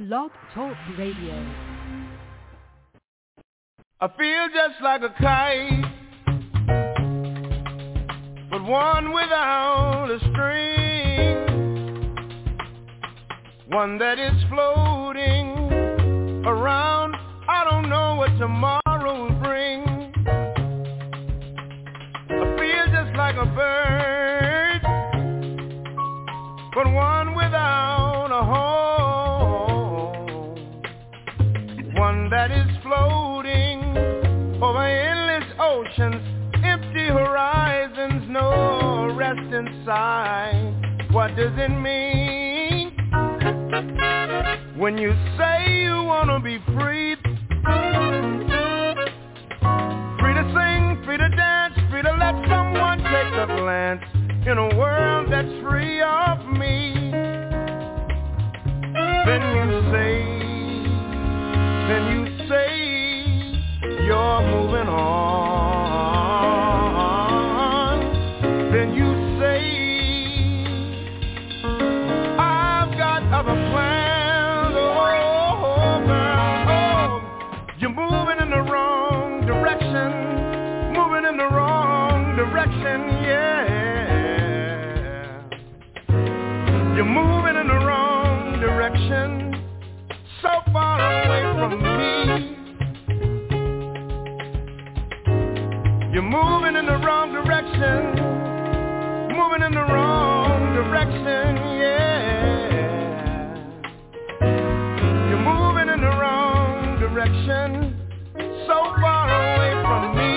Blog Talk Radio. I feel just like a kite, but one without a string, one that is floating around. I don't know what tomorrow will bring. I feel just like a bird, but one without a home, one that is floating over endless oceans, empty horizons, no rest inside. What does it mean when you say you want to be free? Free to sing, free to dance, free to let someone take a glance in a world that's free of me. Then you say you're moving on. Then you say I've got other plans. Oh, girl, oh, you're moving in the wrong direction, moving in the wrong direction, yeah. You're moving in the wrong direction, so far away from me. You're moving in the wrong direction, moving in the wrong direction, yeah. You're moving in the wrong direction, so far away from me.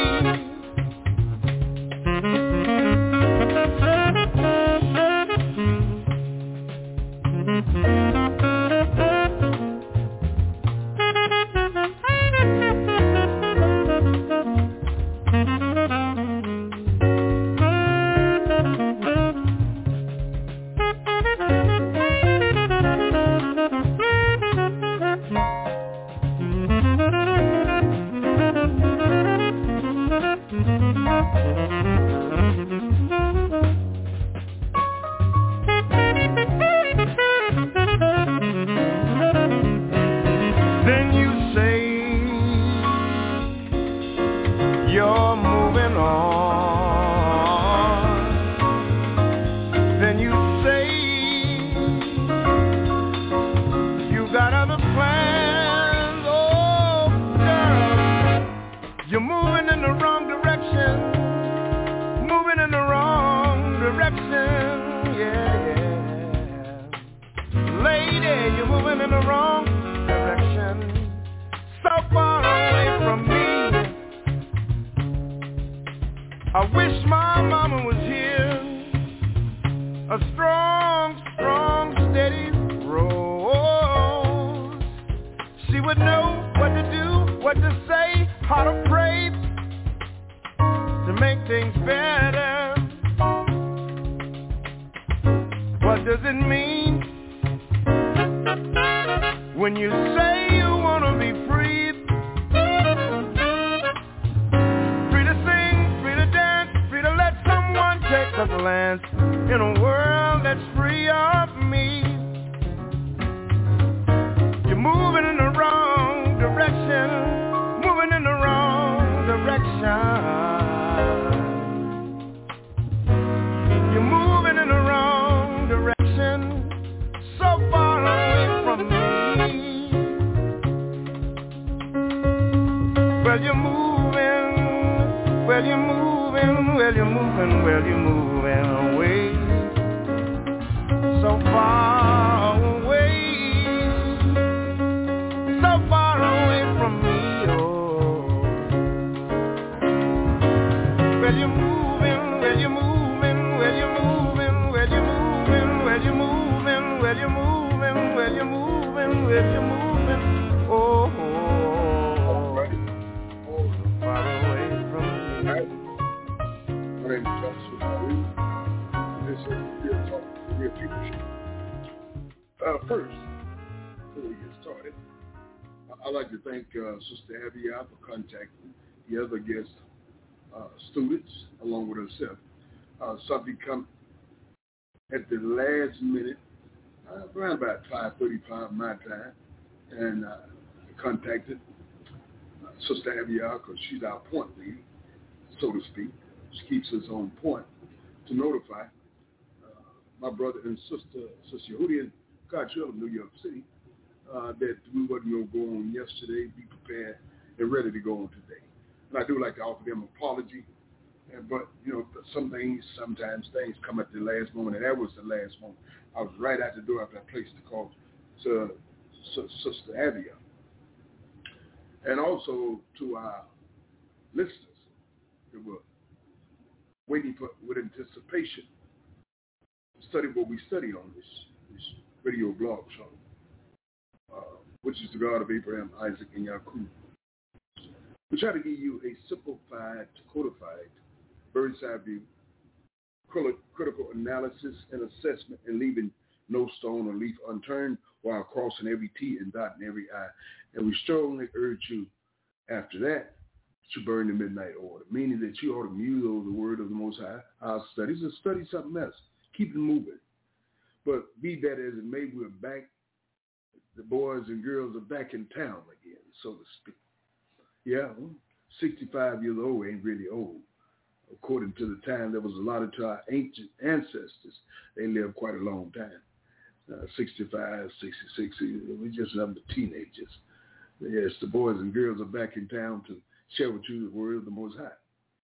I'd like to thank Sister Abby for contacting the other guest students along with herself. Something come at the last minute, around about 5:35 my time. and contacted Sister Avia because she's our point lead, so to speak. She keeps us on point to notify my brother and sister Yehudi and Cartrell of New York City that we wasn't going to go on yesterday, be prepared and ready to go on today. And I do like to offer them an apology, but, sometimes things come at the last moment, and that was the last moment. I was right out the door after I placed the call to Sister Avia. And also to our listeners that were waiting with anticipation to study what we study on this radio blog show, which is the God of Abraham, Isaac, and Yaakov. We try to give you a simplified, codified, bird's eye view, critical analysis and assessment, and leaving no stone or leaf unturned while crossing every T and dotting every I. And we strongly urge you after that to burn the midnight order, meaning that you ought to muse over the word of the Most High, our studies, and study something else. Keep it moving. But be that as it may, we're back. The boys and girls are back in town again, so to speak. Yeah, 65 years old ain't really old. According to the time that was allotted to our ancient ancestors, they lived quite a long time. 65, 66, we're just number teenagers. Yes, the boys and girls are back in town to share with you the word of the Most High.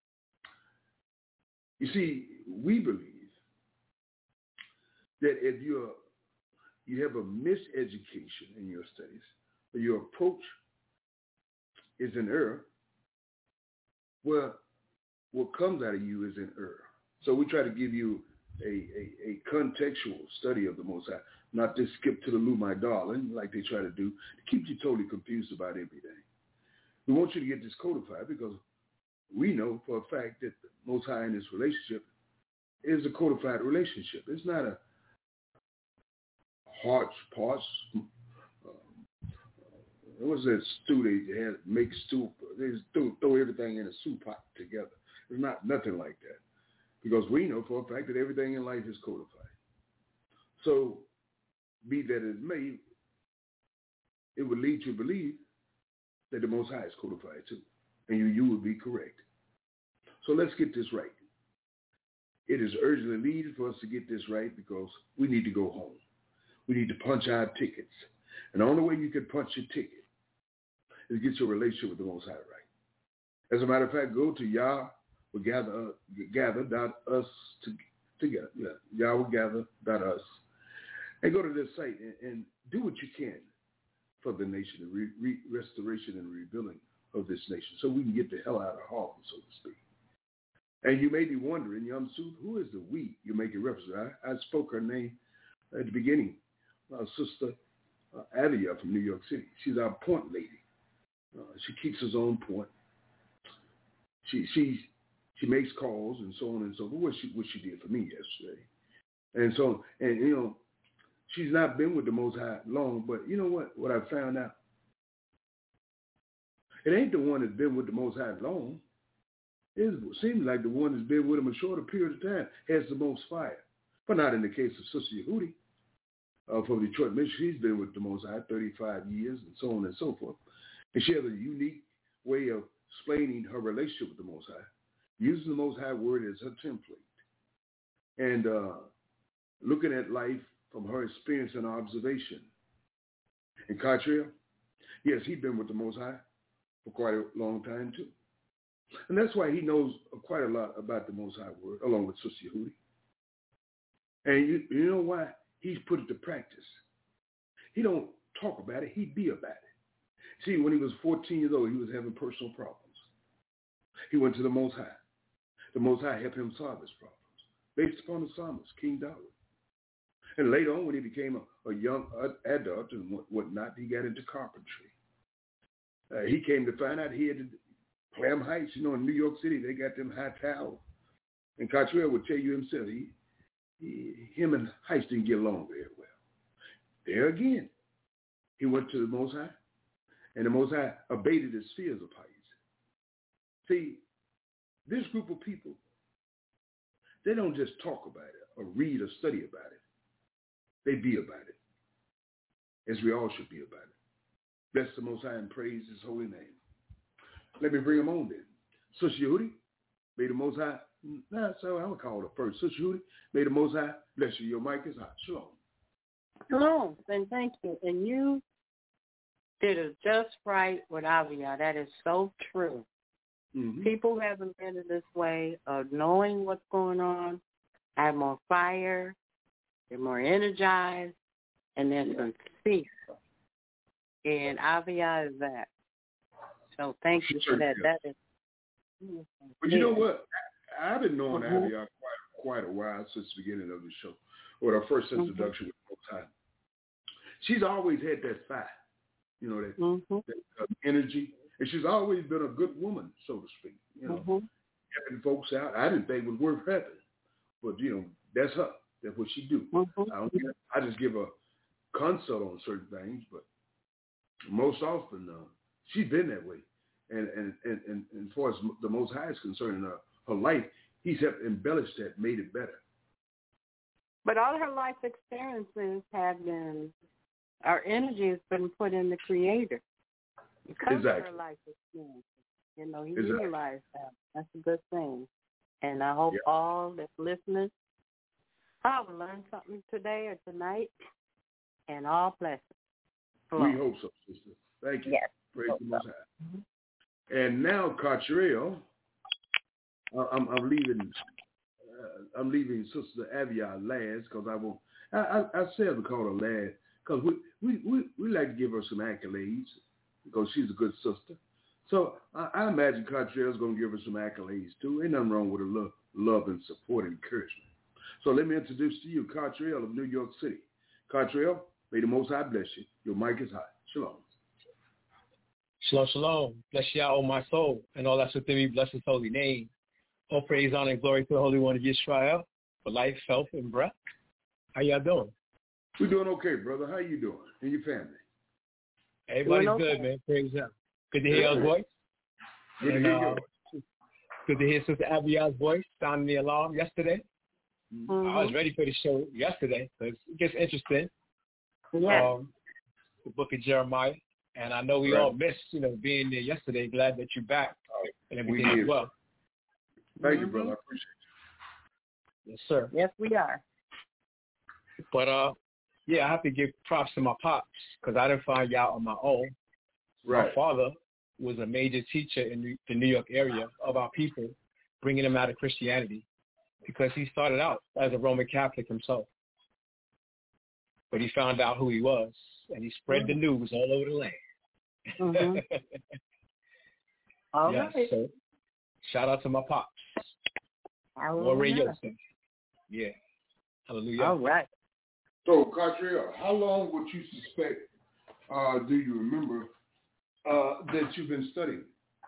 You see, we believe that if you have a miseducation in your studies, or your approach is in error, well, what comes out of you is in error. So we try to give you a contextual study of the Most High, not just skip to the Lou, my darling, like they try to do, to keep you totally confused about everything. We want you to get this codified because we know for a fact that the Most High in this relationship is a codified relationship. It's not a hodgepodge. What was that stew they had? Make stew. They just throw everything in a soup pot together. It's not nothing like that. Because we know for a fact that everything in life is codified. So, be that as it may, it would lead you to believe that the Most High is codified too. And you would be correct. So let's get this right. It is urgently needed for us to get this right because we need to go home. We need to punch our tickets. And the only way you can punch your ticket is get your relationship with the Most High right. As a matter of fact, go to gather.us together. Yeah, yahwehgather.us. And go to this site and do what you can for the nation, the restoration and rebuilding of this nation, so we can get the hell out of Harlem, so to speak. And you may be wondering, Yamsuf, who is the we you're making reference to? I spoke her name at the beginning, Sister Avia from New York City. She's our point lady. She keeps us on point. She makes calls and so on and so forth, what she did for me yesterday. And so, and she's not been with the Most High long, but you know what I found out? It ain't the one that's been with the Most High long. It seems like the one that's been with him a shorter period of time has the most fire. But not in the case of Sister Yehudi from Detroit, Michigan. She's been with the Most High 35 years and so on and so forth. And she has a unique way of explaining her relationship with the Most High, using the Most High word as her template, and looking at life from her experience and observation. And Cartrell, yes, he's been with the Most High for quite a long time too. And that's why he knows quite a lot about the Most High word, along with Sister Yehudi. And you know why? He's put it to practice. He don't talk about it, he be about it. See, when he was 14 years old, he was having personal problems. He went to the Most High. The Most High helped him solve his problems, based upon the psalmist, King David. And later on, when he became a young adult and whatnot, he got into carpentry. He came to find out he had to Clam Heights, in New York City, they got them high towers. And Cartrell would tell you himself, him and Heights didn't get along very well. There again, he went to the Most High, and the Most High abated his fears of Heights. See, this group of people, they don't just talk about it or read or study about it. They be about it, as we all should be about it. Bless the Most High and praise His holy name. Let me bring him on then. Sister Yehudi, may the Most High, so I'm going to call her first. Sister Yehudi, may the Most High bless you. Your mic is hot. Shalom. Shalom, and thank you. And you did it just right with Avia. That is so true. Mm-hmm. People haven't been in this way of knowing what's going on, have more fire, they're more energized, and they're sincere. And Avia is that. So thank you for that. That is. But you know what? I've been knowing Avia quite a while since the beginning of the show, or our first introduction with Most High. She's always had that fire, you know, that energy, and she's always been a good woman, so to speak. You know, helping folks out. I didn't think it was worth helping, but you know, that's her. That's what she do. I just give a consult on certain things, but most often she's been that way. And as far as the Most High is concerned in her life, He's helped embellish that, made it better. But all her life experiences have been, our energy has been put in the Creator because of her life experiences. You know, He realized that. That's a good thing. And I hope all that's listening, I will learn something today or tonight, and all blessings. We hope so, sister. Thank you. Yes. Praise the Most High. And now, Cartrell, I'm leaving Sister Avia last because I seldom call her last because we like to give her some accolades because she's a good sister. So I imagine Cartrell's going to give her some accolades too. Ain't nothing wrong with her love and support and encouragement. So let me introduce to you Cartrell of New York City. Cartrell, may the Most High bless you. Your mic is hot. Shalom. Shalom, shalom. Bless Yah, my soul, and all that's within me. Bless His holy name. All praise, honor, and glory to the Holy One of Yisrael for life, health, and breath. How y'all doing? We're doing okay, brother. How you doing? And your family? Everybody's good, man. Praise Yah. Good to hear your voice. Good to hear yours. Good to hear Sister Abiya's voice sounding the alarm yesterday. I was ready for the show yesterday, so it gets interesting. Yeah. The book of Jeremiah. And I know we all missed, being there yesterday. Glad that you're back and everything as well. Thank you, brother. I appreciate you. Yes, sir. Yes, we are. But, I have to give props to my pops because I didn't find out on my own. Right. My father was a major teacher in the New York area of our people, bringing them out of Christianity because he started out as a Roman Catholic himself. But he found out who he was, and he spread the news all over the land. All right. So shout out to my pops. Hallelujah. Or radio station. Yeah. Hallelujah. All right. So, Cartrell, how long would you suspect, do you remember, that you've been studying?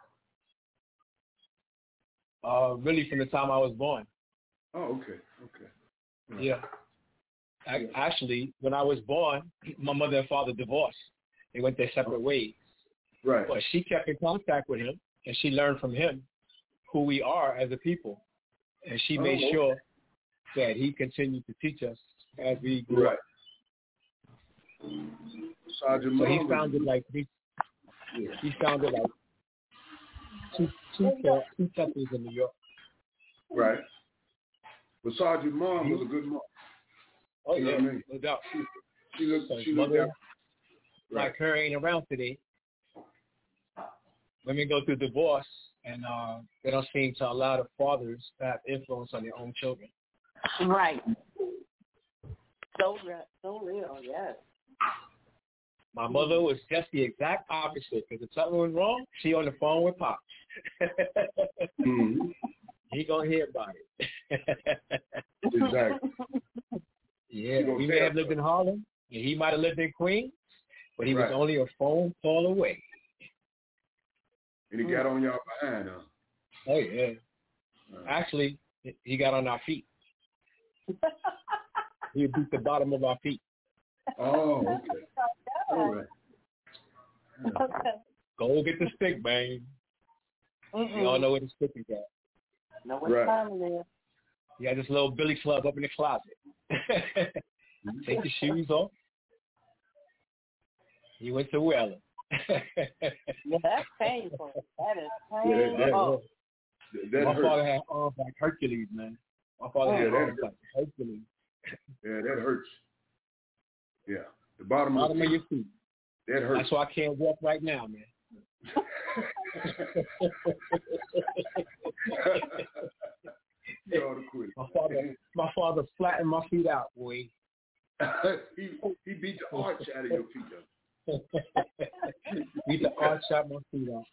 Really from the time I was born. Oh, okay. Yeah. Actually, when I was born, my mother and father divorced. They went their separate ways. Right. But she kept in contact with him, and she learned from him who we are as a people. And she made sure that he continued to teach us as we grew up. So he sounded like two peppers in New York. Right. But Sergeant Mom was a good mom. Oh, you know yeah, what I mean? no doubt. She looked out. Like her ain't around today. Women go through divorce, and they don't seem to allow the fathers to have influence on their own children. Right. So real, yes. My mother was just the exact opposite. Because if something went wrong, she on the phone with Pops. He gonna hear about it. Exactly. Yeah, we may have lived in Harlem, and he might have lived in Queens, but he was only a phone call away. And he got on y'all behind, huh? Oh, yeah. Actually, he got on our feet. He beat the bottom of our feet. Oh, okay. All right. Okay. Go get the stick, man. You all know where the stick is at. Know what time it is. He had this little billy club up in the closet. Take your shoes off. He went to Wellen. Yeah, that's painful. That is painful. My father had arms like Hercules, man. My father had arms like Hercules. Yeah, that hurts. Yeah, the bottom of your feet. That hurts. That's why I can't walk right now, man. My father flattened my feet out, boy. he beat the arch out of your feet, though. Beat the arch out my feet out.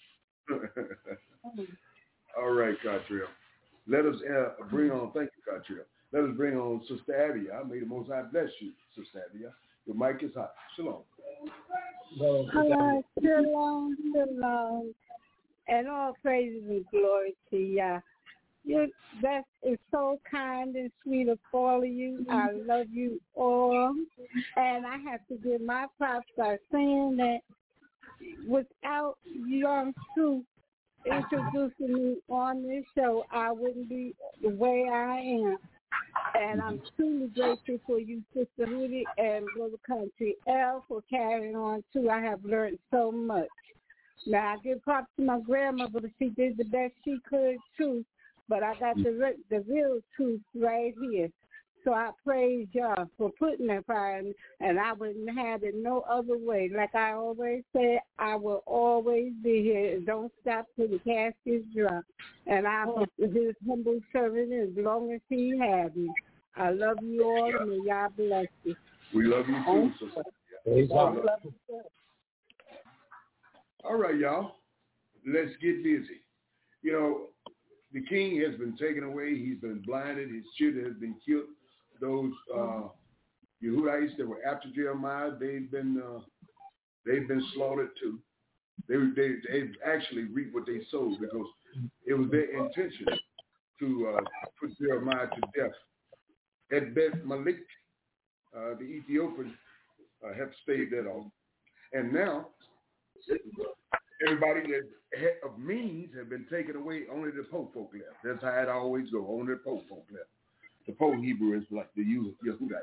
All right, Cottrell. Let us bring on, thank you, Cottrell. Let us bring on Sister Avia. May the Most High bless you, Sister Avia. Your mic is hot. Shalom. Hello, shalom, shalom. And all praises and glory to Yah. That is so kind and sweet of all of you. I love you all. And I have to give my props by saying that without Young Truth introducing me on this show, I wouldn't be the way I am. And I'm truly grateful for you, Sister Rudy and Brother Country L, for carrying on, too. I have learned so much. Now, I give props to my grandmother, but she did the best she could, too. But I got the real truth right here. So I praise y'all for putting that fire in, and I wouldn't have it no other way. Like I always say, I will always be here. Don't stop till the casket's dry. And I'm his humble servant as long as he has me. I love you all, and may y'all bless you. We love you too, sister. All right, y'all. Let's get busy. You know, the king has been taken away. He's been blinded. His children have been killed. Those Yehudites that were after Jeremiah, they've been slaughtered too. They actually reaped what they sowed, because it was their intention to put Jeremiah to death. At Beth Malik, the Ethiopian, have stayed that off. And now, everybody that of means have been taken away. Only the Pope folk left. That's how it always goes. Only the Pope folk left. The Pope Hebrew is like the Yehudites.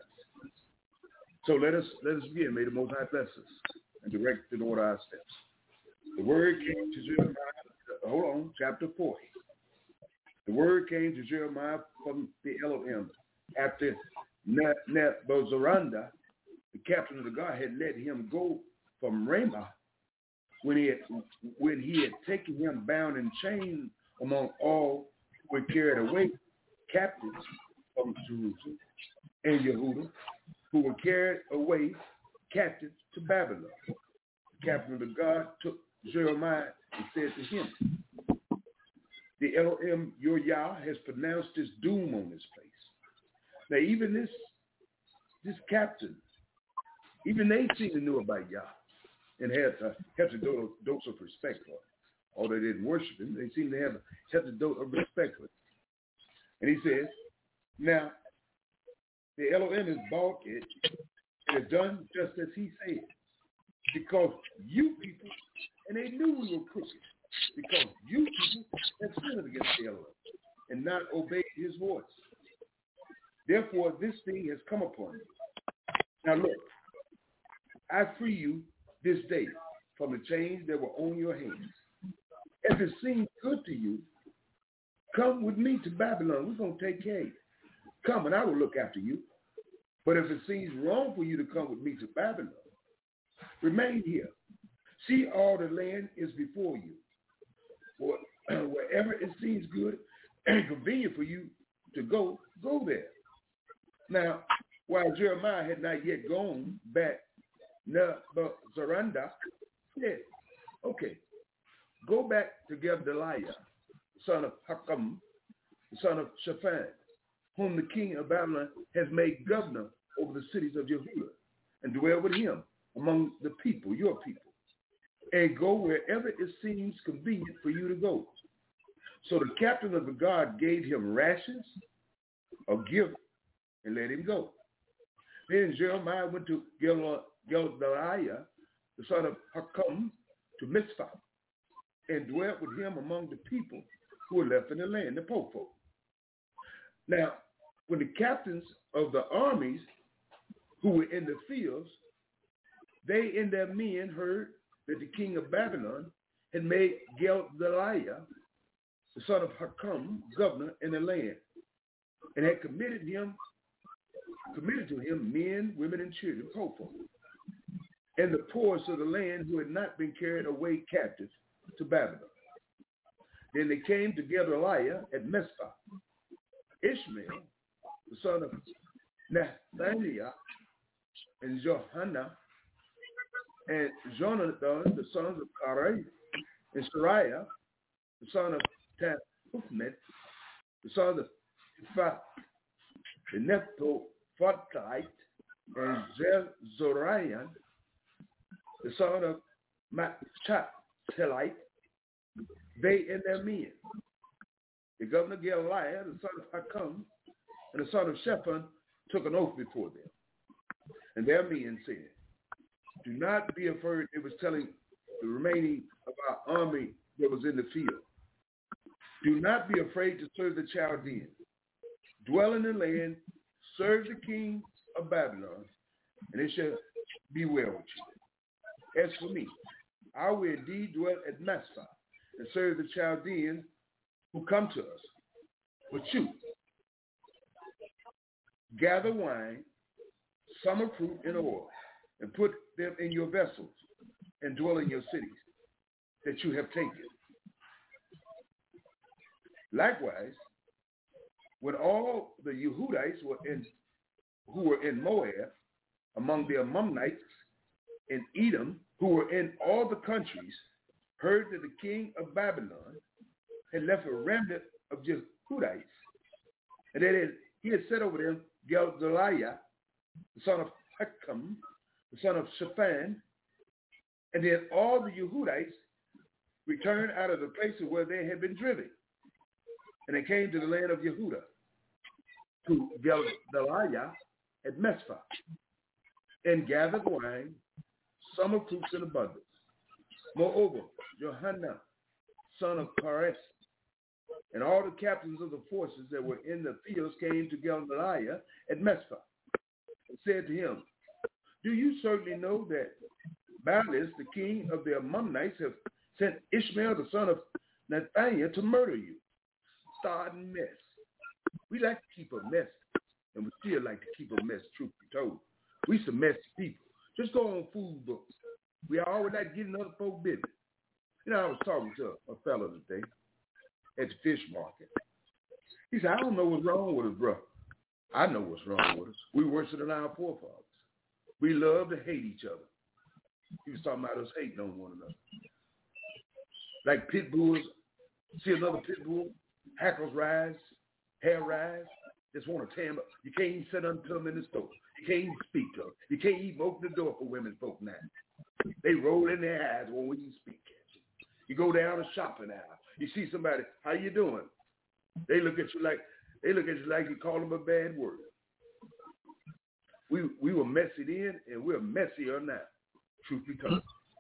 So let us begin. May the Most High bless us and direct and order our steps. The word came to Jeremiah. Chapter 40. The word came to Jeremiah from the Elohim after Nebuzaradan, the captain of the guard, had let him go from Ramah, when he had taken him bound and chained among all who were carried away captives from Jerusalem and Yehuda, who were carried away captives to Babylon. The captain of the guard took Jeremiah and said to him, the Elohim, your Yah, has pronounced this doom on this place. Now, even this captain, even they seem to know about Yah and have a dose of respect for him. Although they didn't worship him, they seem to have a dose of respect for him. And he says, now, the Elohim has bought it and has done just as he said, because you people, and they knew we were crooked, because you people have sinned against the Elohim and not obeyed his voice. Therefore, this thing has come upon you. Now look, I free you this day from the chains that were on your hands. If it seems good to you, come with me to Babylon. We're going to take care of you. Come and I will look after you. But if it seems wrong for you to come with me to Babylon, remain here. See, all the land is before you. Wherever it seems good and convenient for you to go there. Now, while Jeremiah had not yet gone back, Nebuzaradan said, okay, go back to Gedaliah, the son of Hakam, the son of Shaphan, whom the king of Babylon has made governor over the cities of Yehuda, and dwell with him among the people, your people, and go wherever it seems convenient for you to go. So the captain of the guard gave him rations, a gift, and let him go. Then Jeremiah went to Gedaliah, the son of Hakam, to Mizpah, and dwelt with him among the people who were left in the land, the poor folk. Now, when the captains of the armies who were in the fields, they and their men heard that the king of Babylon had made Gedaliah, the son of Hakam, governor in the land, and had committed to him men, women, and children, poor folk, and the poorest of the land who had not been carried away captive to Babylon. Then they came to Gedaliah at Mizpah. Ishmael, the son of Nathaniah, and Johanna, and Jonathan, the sons of Karai, and Sariah, the son of Taphmet, the son of Ipha, the Nephthophotite, and Zoriah, the son of Machathelite, they and their men. The governor Gedaliah, the son of Hakam, and the son of Shaphan took an oath before them. And their men said, do not be afraid. It was telling the remaining of our army that was in the field. Do not be afraid to serve the Chaldeans. Dwell in the land, serve the king of Babylon, and it shall be well with you. As for me, I will indeed dwell at Mizpah and serve the Chaldeans who come to us. But you, gather wine, summer fruit, and oil, and put them in your vessels, and dwell in your cities that you have taken. Likewise, when all the Yehudites who were in Moab, among the Ammonites in Edom, who were in all the countries, heard that the king of Babylon had left a remnant of Yehudites, and that he had set over them Gedaliah, the son of Hakam, the son of Shaphan, and then all the Yehudites returned out of the places where they had been driven. And they came to the land of Yehudah, to Gedaliah at Mizpah, and gathered wine, summer fruits in abundance. Moreover, Johanan, son of Pares, and all the captains of the forces that were in the fields came to Gedaliah at Mizpah, and said to him, do you certainly know that Baalis, the king of the Ammonites, have sent Ishmael, the son of Nathaniah, to murder you? Starting mess. We like to keep a mess, and we still like to keep a mess, truth be told. We some messy people. Just go on food books. We always like getting other folk business. You know, I was talking to a fellow today at the fish market. He said, I don't know what's wrong with us, bro. I know what's wrong with us. We worse than our forefathers. We love to hate each other. He was talking about us hating on one another. Like pit bulls, see another pit bull, hackles rise, hair rise, just want to tear them up. You can't even sit unto them in the store. You can't even speak to them. You can't even open the door for women folk now. They roll in their eyes when we speak at you. You go down a shopping aisle. You see somebody, how you doing? They look at you like you call them a bad word. We were messy then, and we're messier now, truth be told.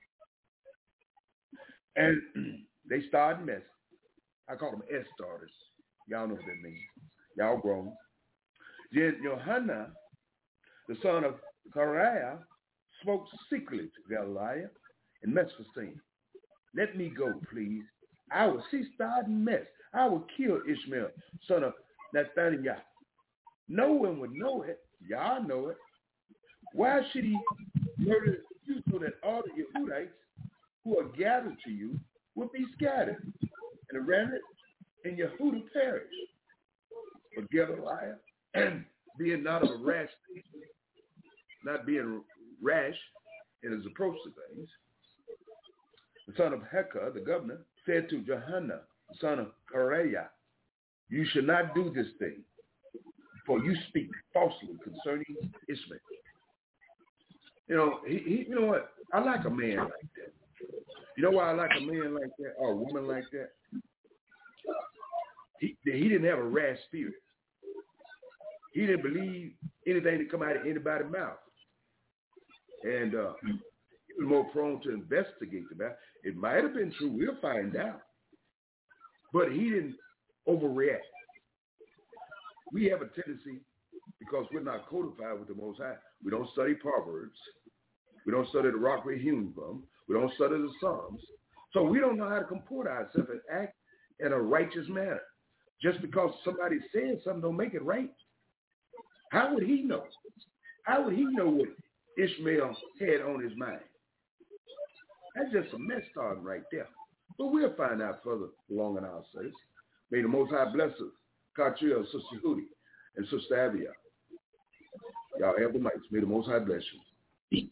And they started messing. I call them S-starters. Y'all know what that means. Y'all grown. Then Johanna, the son of Kariah, spoke secretly to Gedaliah and Mizpah, saying, let me go, please. I will starting mess. I will kill Ishmael, son of Nathaniah. No one would know it. Y'all know it. Why should he murder you so that all the Yehudites who are gathered to you will be scattered, and the remnant in Yehudah perish? But Gedaliah, being not of a rash, not being rash in his approach to things, the son of Hekah, the governor, said to Johanna, the son of Kareah, you should not do this thing, for you speak falsely concerning Ishmael. You know, you know what? I like a man like that. You know why I like a man like that or a woman like that? He didn't have a rash spirit. He didn't believe anything that come out of anybody's mouth. And he was more prone to investigate the matter. It might have been true. We'll find out. But he didn't overreact. We have a tendency, because we're not codified with the Most High, we don't study Proverbs. We don't study the rock we're hewn from. We don't study the Psalms. So we don't know how to comport ourselves and act in a righteous manner. Just because somebody says something don't make it right. How would he know? How would he know what Ishmael had on his mind? That's just a mess starting right there. But we'll find out further along in our studies. May the Most High bless us. Cartrell, Sister Hootie, and Sister Avia. Y'all have the mics. May the Most High bless you.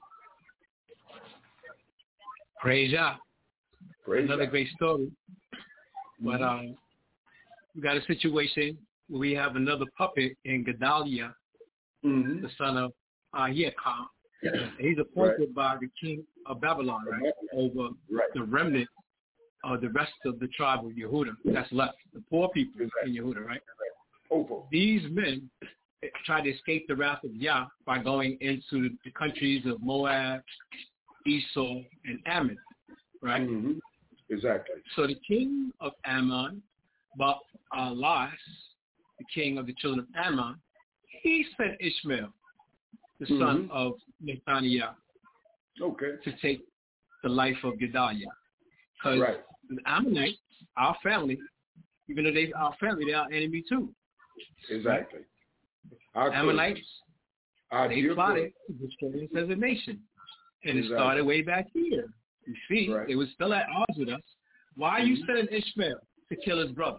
Praise Yah. Another great story. But we got a situation where we have another puppet in Gedaliah, the son of Ahikam. He's appointed by the king of Babylon, right, over the remnant of the rest of the tribe of Yehuda that's left, the poor people in Yehuda, right? These men tried to escape the wrath of Yah by going into the countries of Moab, Esau, and Ammon, right? Exactly. So the king of Ammon, Baalas, the king of the children of Ammon, he sent Ishmael, the son of Nethaniah, to take the life of Gedaliah. Because the Ammonites, our family, even though they our family, they are enemy too. Exactly. Right? Ammonites, they plotted to destroy us as a nation. And it started way back here. You see, it was still at odds with us. Why are you sending Ishmael to kill his brother?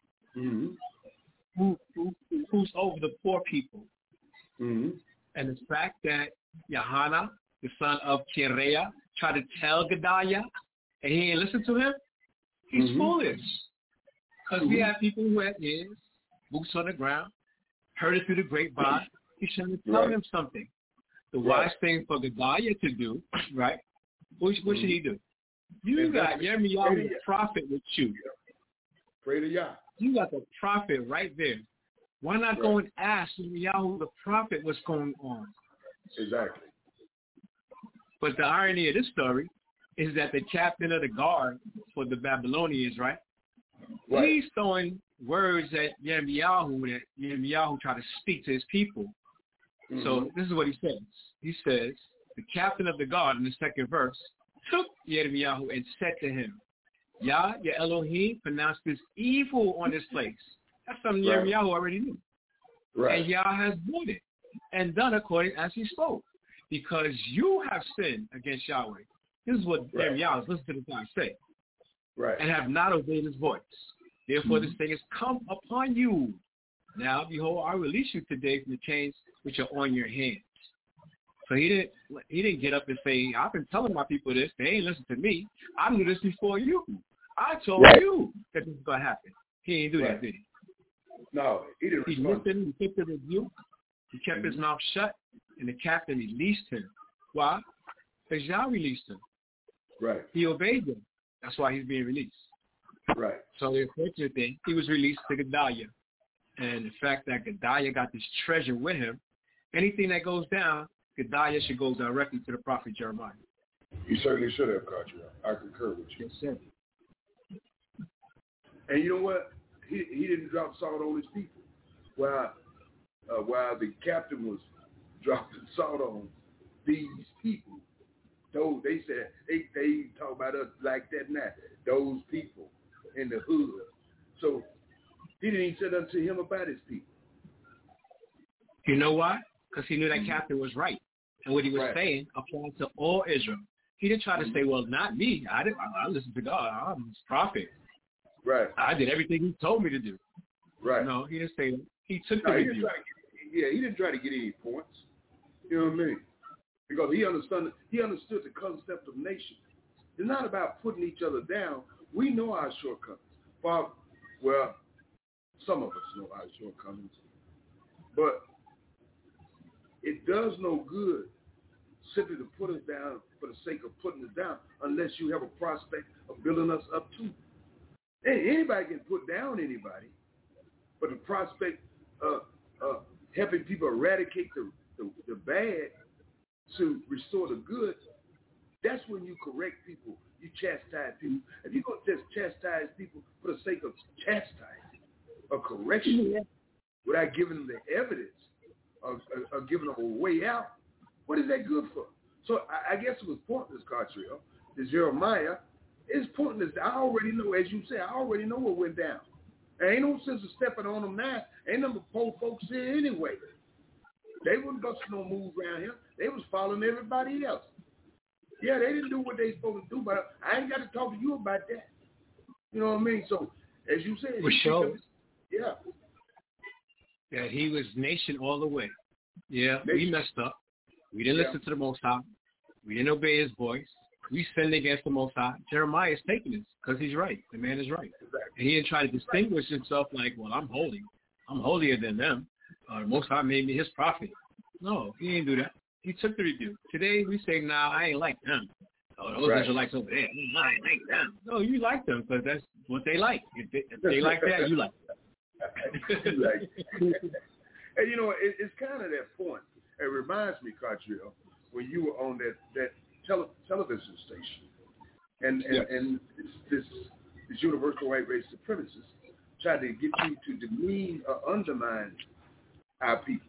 Who's over the poor people? And the fact that Yohanan, the son of Kireah, tried to tell Gedaliah, and he didn't listen to him, he's foolish. Because we have people who had ears, boots on the ground, heard it through the grapevine. He shouldn't tell him something. The wise thing for Gedaliah to do, right? What should he do? You got Yirmiyahu, the prophet, with you. Pray to Yah. You got the prophet right there. Why not go and ask Yirmiyahu, the prophet, what's going on? Exactly. But the irony of this story is that the captain of the guard for the Babylonians, right? He's throwing words at Yirmiyahu that Yirmiyahu tried to speak to his people. So this is what he says. He says, the captain of the guard in the second verse took Yirmiyahu and said to him, Yah, your Elohim, pronounced this evil on this place. That's something Yirmiyahu already knew. And Yah has brought it and done according as he spoke. Because you have sinned against Yahweh. This is what Yirmiyahu is listening to the God say. And have not obeyed his voice. Therefore this thing has come upon you. Now, behold, I release you today from the chains which are on your hands. So he didn't get up and say, I've been telling my people this. They ain't listened to me. I knew this before you. I told you that this is going to happen. He didn't do that, did he? No, he didn't. He listened, he took the rebuke, he kept his mouth shut, and the captain released him. Why? Because Yah released him. He obeyed them. That's why he's being released. So the unfortunate thing, he was released to Gedaliah. And the fact that Gedaliah got this treasure with him, anything that goes down, Gedaliah should go directly to the prophet Jeremiah. He certainly should have, Cartrell. I concur with you. Yes, sir. And you know what? He didn't drop salt on his people. While the captain was dropping salt on these people, those they said they talk about us like that now. Those people in the hood. So he didn't even say nothing to him about his people. You know why? Because he knew that captain was right. And what he was saying applied to all Israel. He didn't try to say, well, not me. I listened to God. I'm his prophet. I did everything he told me to do. No, he didn't say that. He took the review. He didn't try to get any points. You know what I mean? Because he understood the concept of nation. It's not about putting each other down. We know our shortcomings. Well, some of us know our shortcomings. But it does no good simply to put us down for the sake of putting us down unless you have a prospect of building us up too. Anybody can put down anybody, but the prospect of helping people eradicate the bad to restore the good, that's when you correct people, you chastise people. If you're going to just chastise people for the sake of chastising or correction without giving them the evidence or giving them a way out, what is that good for? So I guess it was pointless, Cartrell, Jeremiah, is pointless. I already know, as you said, I already know what went down. There ain't no sense of stepping on them now. Ain't number poor folks here anyway. They wasn't busting no moves around here. They was following everybody else. Yeah, they didn't do what they supposed to do, but I ain't got to talk to you about that. You know what I mean? So, as you said, yeah. That he was nation all the way. Yeah, we messed up. We didn't listen to the Most High. We didn't obey his voice. We sinned against the Most High. Jeremiah is taking this because he's right. The man is right. Exactly. And he didn't try to distinguish himself like, well, I'm holy. I'm holier than them. The Most High made me his prophet. No, he didn't do that. He took the rebuke. Today we say, nah, I ain't like them. Oh, those Israelites over there, I ain't like them. No, you like them because that's what they like. If they like that, you like that. And, you know, it's kind of that point. It reminds me, Cartrill, when you were on that television station, and this universal white race supremacist tried to get you to demean or undermine our people.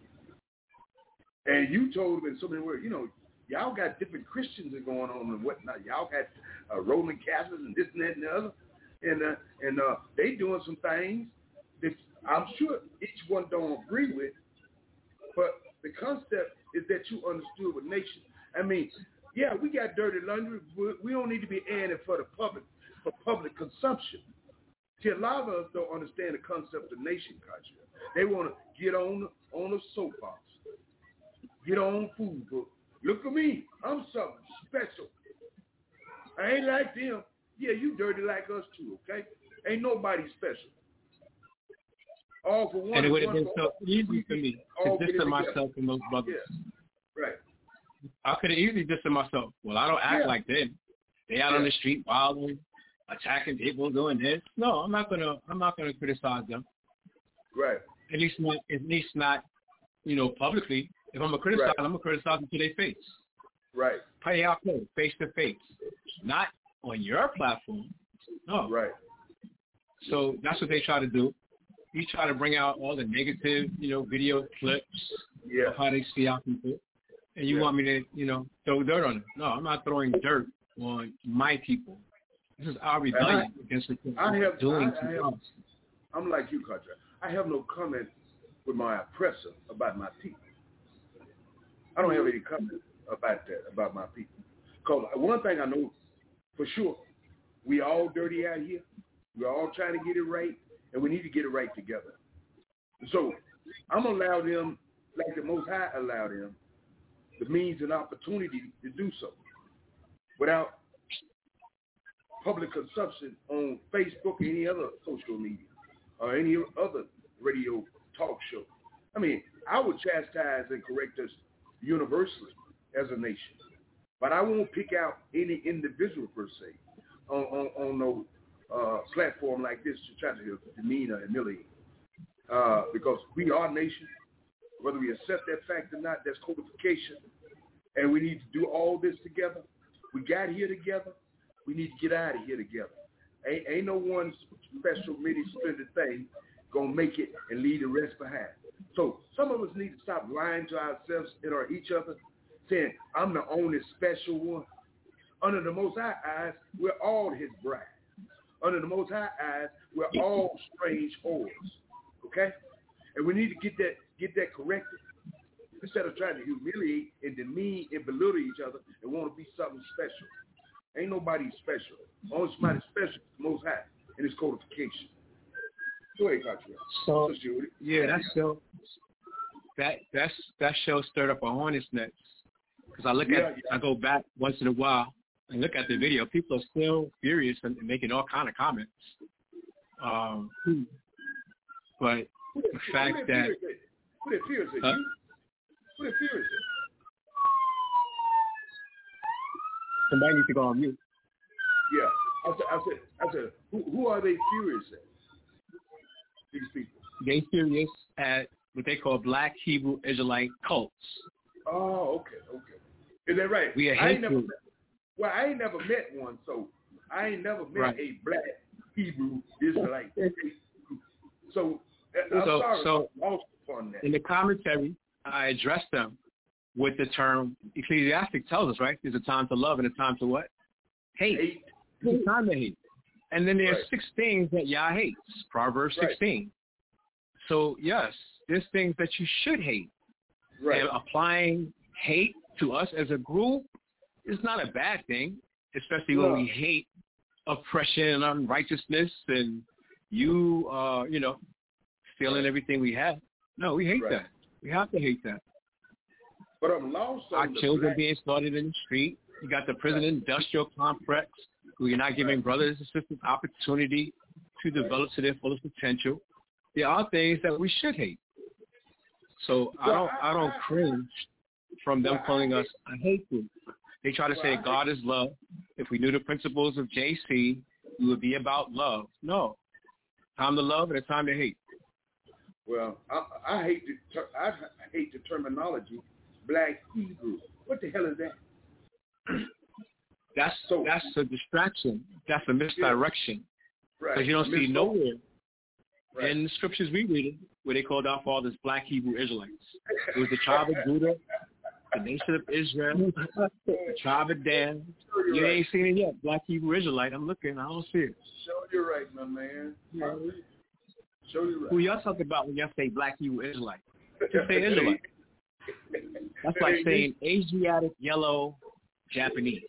And you told them in so many words, you know, y'all got different Christians going on and whatnot. Y'all got Roman Catholics and this and that and the other. And they doing some things that I'm sure each one don't agree with. But the concept is that you understood with nation. I mean, yeah, we got dirty laundry. We don't need to be airing it for public consumption. See, a lot of us don't understand the concept of nation culture. They want to get on the soapbox, get on food book. Look at me. I'm something special. I ain't like them. Yeah, you dirty like us too, okay? Ain't nobody special. All for one. And it would have been so easy for me to distance myself from those brothers. Yeah. Right. I could have easily distanced myself. Well, I don't act like them. They out on the street wilding, attacking people, doing this. No, I'm not gonna criticize them. Right. At least not, you know, publicly. If I'm gonna criticize, I'm gonna criticize them to their face. Right. Pay out face to face, not on your platform. No. Right. So that's what they try to do. You try to bring out all the negative, you know, video clips of how they see our people, and you want me to, you know, throw dirt on them. No, I'm not throwing dirt on my people. This is our rebellion against the doing to us. I'm like you, Carter. I have no comment with my oppressor about my people. I don't have any comment about that, about my people. Because one thing I know for sure, we all dirty out here. We're all trying to get it right, and we need to get it right together. So I'm going to allow them, like the Most High allow them, the means and opportunity to do so without public consumption on Facebook or any other social media or any other radio talk show. I mean, I would chastise and correct us universally as a nation, but I won't pick out any individual per se on no platform like this to try to demean or humiliate, because we are a nation. Whether we accept that fact or not, that's codification, and we need to do all this together. We got here together. We need to get out of here together. Ain't no one special, mini splendid thing gonna make it and leave the rest behind. So some of us need to stop lying to ourselves and or each other, saying, I'm the only special one. Under the Most High eyes, we're all his bride. Under the Most High eyes, we're all strange whores. Okay? And we need to get that corrected. Instead of trying to humiliate and demean and belittle each other and want to be something special. Ain't nobody special. Only somebody special is the Most High in his codification. Go ahead, Cartrill. So yeah, that show stirred up a hornet's nest. Because I go back once in a while and look at the video. People are still furious and making all kind of comments. But the fact that who the fear is it? Who the fear is it? Somebody needs to go on mute. Yeah, I said, who are they furious at? These people. They furious at what they call Black Hebrew Israelite cults. Oh, okay. Is that right? I ain't never met one, so I ain't never met a Black Hebrew Israelite. So I'm sorry. So in the commentary, I addressed them with the term Ecclesiastic tells us, right? There's a time to love and a time to what? Hate. It's time to hate. And then there's 6 things that Yah hates. Proverbs 16. So, yes, there's things that you should hate. Right. And applying hate to us as a group is not a bad thing, especially when we hate oppression and unrighteousness and you, stealing everything we have. No, we hate that. We have to hate that. But I'm lost on our children being slaughtered in the street. You got the prison industrial complex where you're not giving brothers and sisters opportunity to develop to their fullest potential. There are things that we should hate. So I don't cringe from them calling us a hate group. They try to say God is love. If we knew the principles of JC, we would be about love. No. Time to love and a time to hate. Well, I hate the terminology Black Hebrew. What the hell is that? That's a distraction. That's a misdirection. Because you don't see nowhere in the scriptures we read where they called our fathers Black Hebrew Israelites. It was the tribe of Judah, the nation of Israel, the tribe of Dan. You ain't seen it yet. Black Hebrew Israelite. I'm looking. I don't see it. Show you right, my man. Show you right. Who y'all talking about when y'all say Black Hebrew Israelite? Just say Israelite. That's like saying Asiatic yellow Japanese.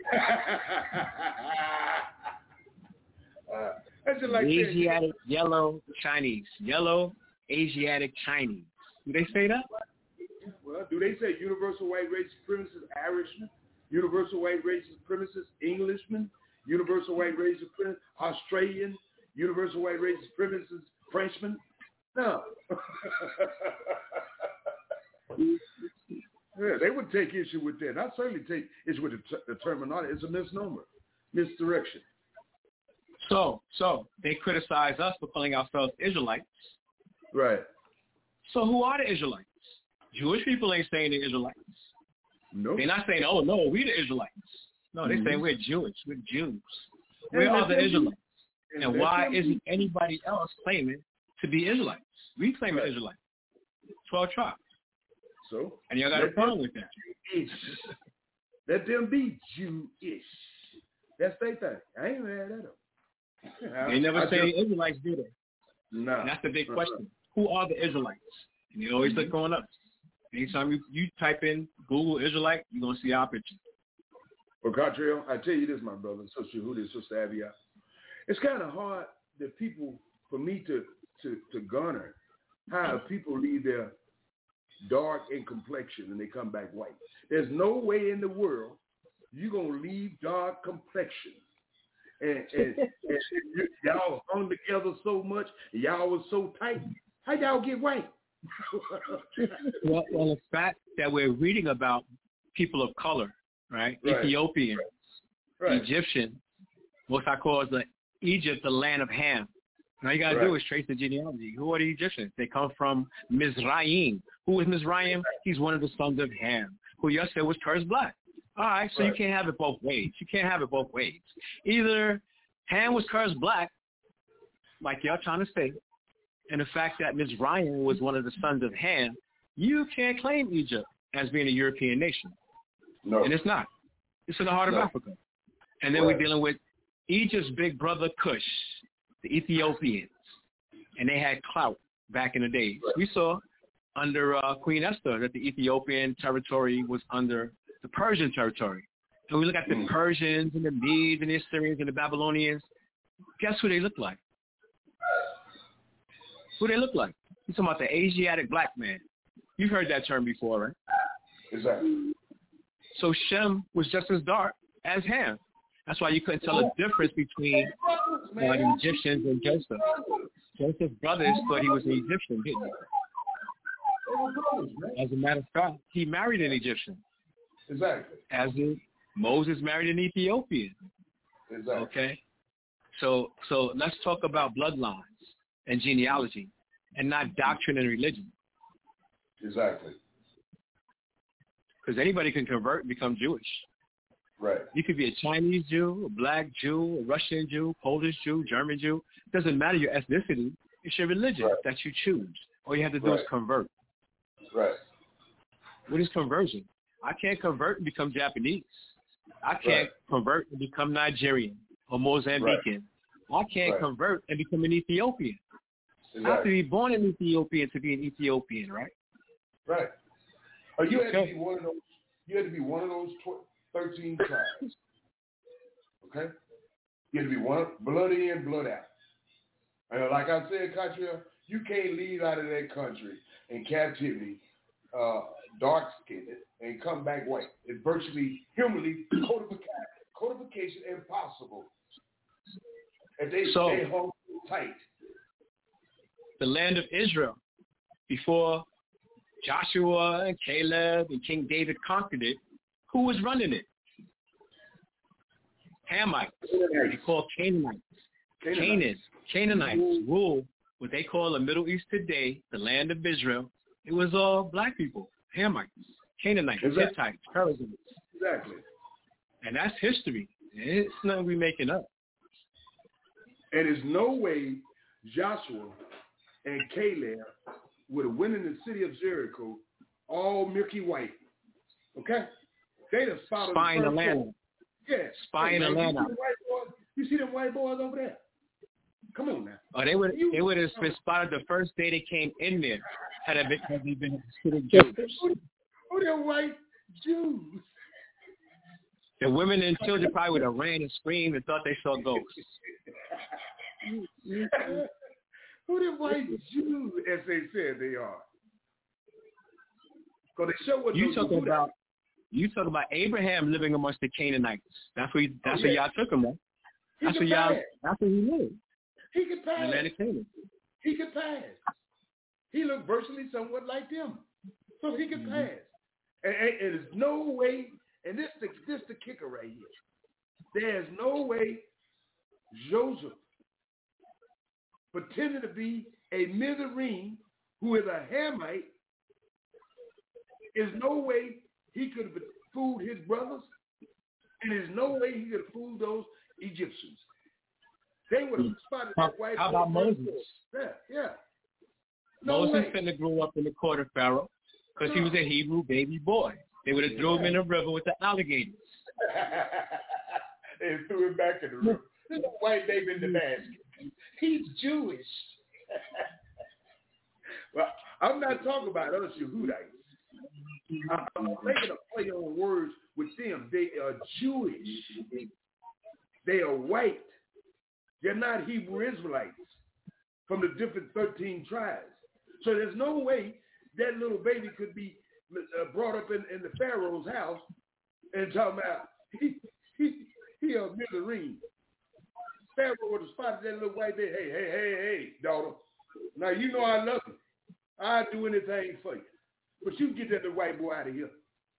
That's just like Asiatic yellow Chinese. Yellow Asiatic Chinese. Do they say that? Well, do they say universal white race supremacist Irishman? Universal white race supremacist Englishman? Universal white race supremacist Australian? Universal white race supremacist Frenchman? No. Yeah, they would take issue with that. I certainly take issue with the terminology. It's a misnomer, misdirection. So they criticize us for calling ourselves Israelites. Right. So who are the Israelites? Jewish people ain't saying they're Israelites. No. They're not saying, oh, no, we the Israelites. No, they're saying we're Jewish. We're Jews. Where are the Israelites? And why isn't anybody else claiming to be Israelites? We claim an Israelite. 12 tribes. So? And y'all got a problem with that. Let them be Jewish. That's their thing. I ain't mad at them. They never say Israelites, do they? No. And that's the big question. Who are the Israelites? And they always look on us. Anytime you type in Google Israelite, you're going to see our picture. Well, Catrell, I tell you this, my brother, Sister Huda, Sister Avia. It's kind of hard for me to garner how people leave their dark in complexion and they come back white. There's no way in the world you're going to leave dark complexion. And y'all hung together so much, and y'all was so tight. How y'all get white? well, the fact that we're reading about people of color, right? Ethiopians, Egyptians, what I call Egypt, the land of Ham. All you got to do is trace the genealogy. Who are the Egyptians? They come from Mizraim. Who is Mizraim? He's one of the sons of Ham, who you said was cursed black. All right, so you can't have it both ways. You can't have it both ways. Either Ham was cursed black, like y'all trying to say, and the fact that Mizraim was one of the sons of Ham, you can't claim Egypt as being a European nation. No. And it's not. It's in the heart of Africa. And then we're dealing with Egypt's big brother Cush, the Ethiopians. And they had clout back in the days. We saw under Queen Esther that the Ethiopian territory was under the Persian territory. And we look at the Persians and the Medes and the Assyrians and the Babylonians. Guess who they look like? Who they look like? You're talking about the Asiatic black man. You've heard that term before, right? Exactly. So Shem was just as dark as Ham. That's why you couldn't tell a difference between the Egyptians and Joseph. Joseph's brothers thought he was an Egyptian, didn't he? As a matter of fact, he married an Egyptian. Exactly. As did Moses married an Ethiopian. Exactly. Okay? So let's talk about bloodlines and genealogy and not doctrine and religion. Exactly. Because anybody can convert and become Jewish. Right. You could be a Chinese Jew, a black Jew, a Russian Jew, Polish Jew, German Jew. It doesn't matter your ethnicity. It's your religion that you choose. All you have to do is convert. Right. What is conversion? I can't convert and become Japanese. I can't convert and become Nigerian or Mozambican. I can't convert and become an Ethiopian. I have to be born an Ethiopian to be an Ethiopian, right? Right. Or you had to be one of those. You had to be one of those 13 tribes. Okay. You had to be one blood in, blood out. And like I said, Cottrell, you can't leave out of that country in captivity, dark-skinned, and come back white. It's virtually, humanly, codification impossible. And they hold tight. The land of Israel, before Joshua and Caleb and King David conquered it, who was running it? Hamites. They call Canaanites. Canaanites rule what they call the Middle East today, the land of Israel. It was all black people, Hamites, Canaanites, Hittites, Perizzites. Exactly. And that's history. It's nothing we're making up. And there's no way Joshua and Caleb would have went in the city of Jericho all milky white. Okay? They'd have spotted Spying the land. Yeah. Spying the land out. You see them white boys over there? Come on now. Oh, they would have been spotted the first day they came in there had they been considered Jews. Who them white Jews? The women and children probably would have ran and screamed and thought they saw ghosts. Who them white Jews, as they said they are? Because they show what you talk about Abraham living amongst the Canaanites. That's where y'all took him, man. That's where he lived. He could pass. In Atlantic Canaan. He could pass. He looked virtually somewhat like them, so he could pass. And there's no way. And this the kicker right here. There's no way Joseph, pretending to be a Mizraim who is a Hamite, there's no way he could have fooled his brothers, and there's no way he could have fooled those Egyptians. They would have spotted that white. How about Moses? Yeah. No Moses way. couldn't have grew up in the court of Pharaoh because he was a Hebrew baby boy. They would have threw him in the river with the alligators. They threw him back in the river. There's a white baby in the basket. He's Jewish. Well, I'm not talking about us Yehudites. I'm making a play on words with them. They are Jewish. They are white. They're not Hebrew Israelites from the different 13 tribes. So there's no way that little baby could be brought up in the Pharaoh's house and talking about he a Mizraim. Pharaoh would have spotted that little white baby. Hey, daughter. Now you know I love you. I'd do anything for you. But you get that little white boy out of here.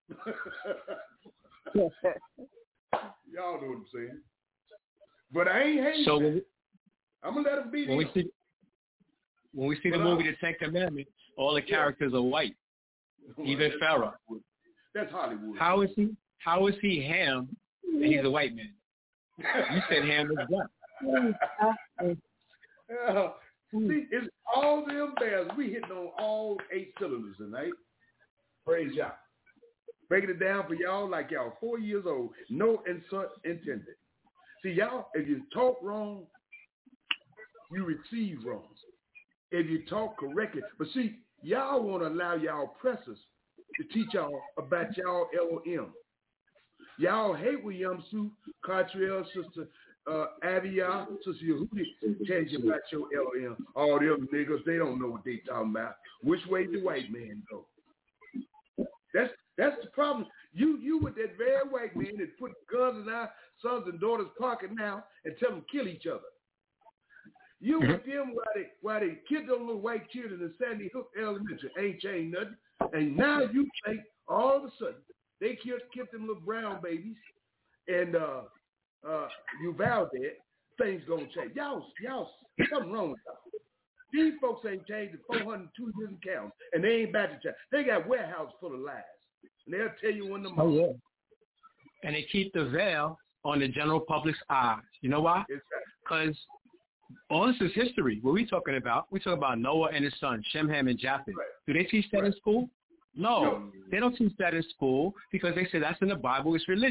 Y'all know what I'm saying. But I ain't hating. So I'm gonna let him be. When we see the movie The Ten Commandments, all the characters are white. Even Pharaoh. That's Hollywood. How is he Ham and he's a white man? You said Ham is black. See, it's all them bells. We hitting on all 8 cylinders tonight. Praise y'all. Breaking it down for y'all like y'all 4 years old. No insult intended. See, y'all, if you talk wrong, you receive wrong. If you talk correctly. But see, y'all want to allow y'all oppressors to teach y'all about y'all LOM. Y'all hate when Yamsu, Cottrell, Sister Avia, Sister Yehudi tell you about your LOM. All them niggas, they don't know what they talking about. Which way the white man go? That's the problem. You with that very white man that put guns in our sons and daughters' pocket now and tell them kill each other. You with them while they killed those little white children in Sandy Hook Elementary ain't changed nothing. And now you think all of a sudden they killed them little brown babies and you vowed that things gonna change. Y'all something wrong with y'all. These folks ain't changed in 402 years and counts, and they ain't about to change. They got warehouses full of lies. And they'll tell you when the money. Oh, yeah. And they keep the veil on the general public's eyes. You know why? Because all this is history. What we talking about Noah and his son, Shem, Ham, and Japheth. Right. Do they teach that in school? No, they don't teach that in school because they say that's in the Bible. It's religious.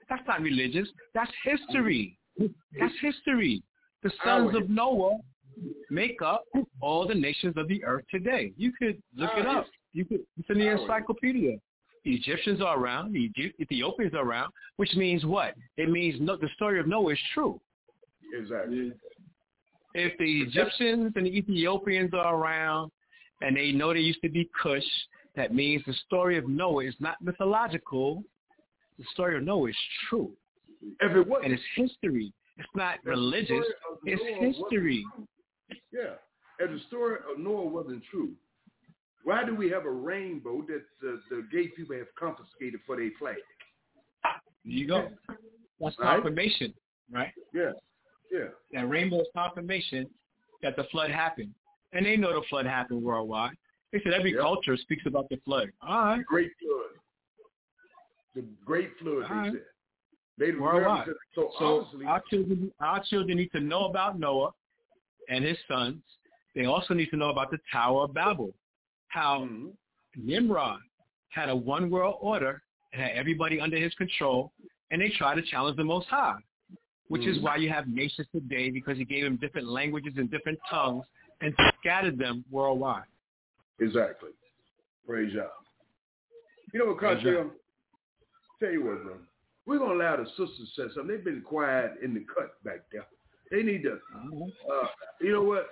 That's not religious. That's history. That's history. The sons of Noah make up all the nations of the earth today. You could look it up. It's in the encyclopedia. The Egyptians are around. The Ethiopians are around, which means what? It means the story of Noah is true. Exactly. If the Egyptians and the Ethiopians are around and they know there used to be Cush, that means the story of Noah is not mythological. The story of Noah is true. If it wasn't, and it's history. It's not religious. It's history. Yeah. If the story of Noah wasn't true, why do we have a rainbow that the gay people have confiscated for their flag? There you go. That's confirmation, right? Yeah. Yeah. That rainbow is confirmation that the flood happened. And they know the flood happened worldwide. They said every culture speaks about the flood. All right. The Great Flood. The Great Flood, they said. They worldwide. So obviously, our children need to know about Noah and his sons. They also need to know about the Tower of Babel. How Nimrod had a one world order and had everybody under his control, and they tried to challenge the Most High, which is why you have nations today, because he gave them different languages and different tongues and scattered them worldwide. Exactly. Praise God. You know what, Country? Tell you what, bro. We're going to allow the sisters to say something. They've been quiet in the cut back there. They need to, you know what?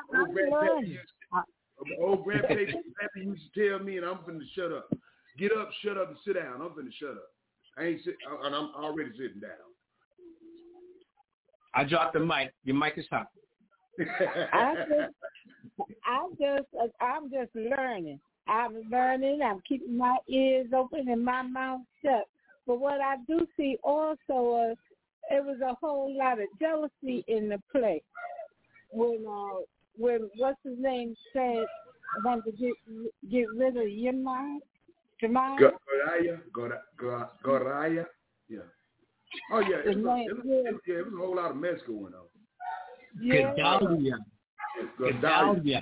Old grandpappy used to tell me, and I'm finna shut up. Get up, shut up, and sit down. I'm finna shut up. And I'm already sitting down. I dropped the mic. Your mic is hot. I'm just learning. I'm learning. I'm keeping my ears open and my mouth shut. But what I do see also is it was a whole lot of jealousy in the play. When what's his name said wanted to get rid of Jemima. Goraya. Yeah. Oh yeah. It was a whole lot of mess going on. Yeah. Gedalia.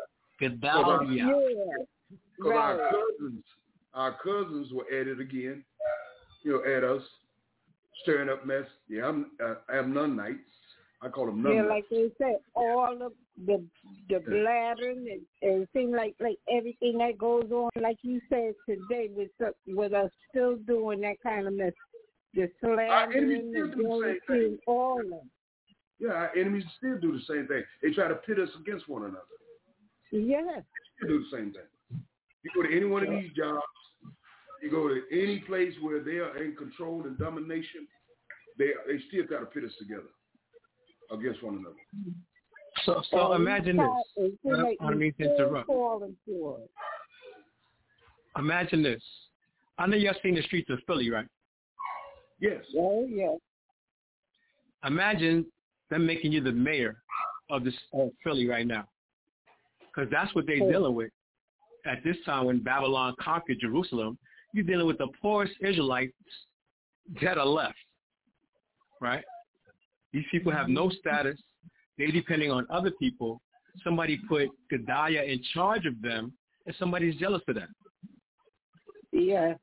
Because our cousins were at it again. At us, stirring up mess. Yeah, I'm Nunites. I call them Nunites. Yeah, like they said, all of the blabbering, and it seems like everything that goes on, like you said today, with us still doing that kind of mess, the slandering, the jealousy, all of them. Yeah, our enemies still do the same thing. They try to pit us against one another. Yes. They still do the same thing. You go to any one of these jobs, you go to any place where they are in control and domination, they still got to pit us together against one another. So imagine this. I don't mean to interrupt. Imagine this. I know y'all seen the streets of Philly, right? Yes. Oh, yes. Imagine them making you the mayor of Philly right now, because that's what they're dealing with. At this time when Babylon conquered Jerusalem, you're dealing with the poorest Israelites that are left, right? These people have no status. They're depending on other people. Somebody put Gedaliah in charge of them, and somebody's jealous of them. Yeah.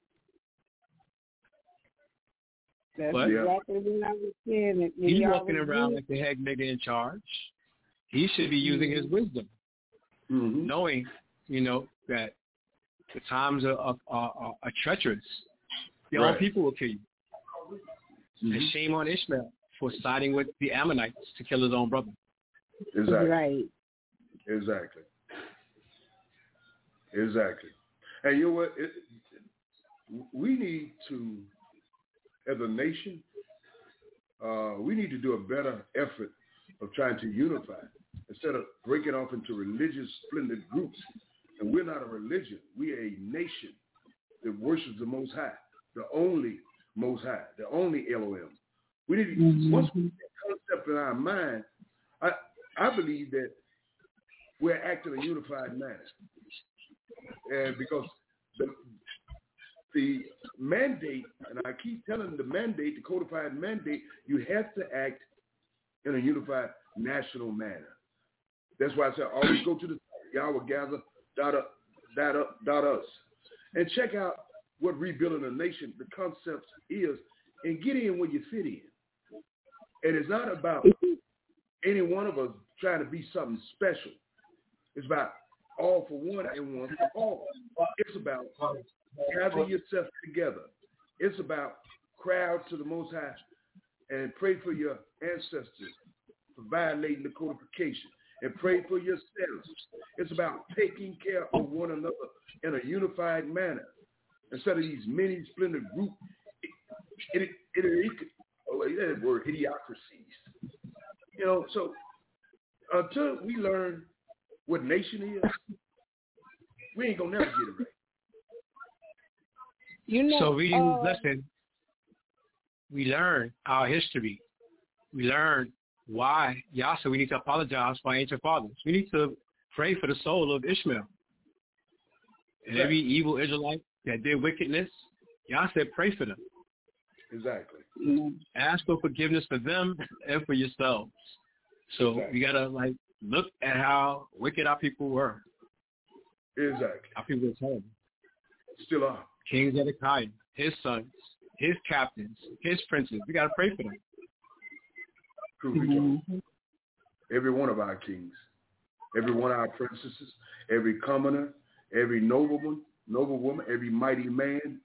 That's exactly what I was saying. He's walking around like the head nigga in charge. He should be using his wisdom, knowing, that the times are treacherous. Your own people will kill you. And shame on Ishmael for siding with the Ammonites to kill his own brother. Exactly. Right. Exactly. And you know what? We need to, as a nation, we need to do a better effort of trying to unify instead of breaking off into religious splendid groups. And we're not a religion. We are a nation that worships the Most High, the only Most High, the only Elohim. We need to, once we get that concept in our mind, I believe that we're acting in a unified manner. And because the mandate, and I keep telling the mandate, the codified mandate, you have to act in a unified national manner. That's why I said always go to the Yahweh gather dot us and check out what rebuilding a nation, the concept is and get in where you fit in. And it's not about any one of us trying to be something special. It's about all for one and one for all. It's about gather yourself together. It's about cry out to the Most High and pray for your ancestors for violating the codification, and pray for yourselves. It's about taking care of one another in a unified manner instead of these many splintered groups. That word, idiocracies. You know, so until we learn what nation is, we ain't gonna never get it right. You know, so listen, we learn our history. We learn why Yah said we need to apologize for our ancient fathers. We need to pray for the soul of Ishmael. And every evil Israelite that did wickedness, Yah said pray for them. Exactly. Ask for forgiveness for them and for yourselves. So we got to look at how wicked our people were. Exactly. Our people were terrible. Still are. King Zedekiah, his sons, his captains, his princes. We got to pray for them. True. Every one of our kings, every one of our princesses, every commoner, every noblewoman, every mighty man,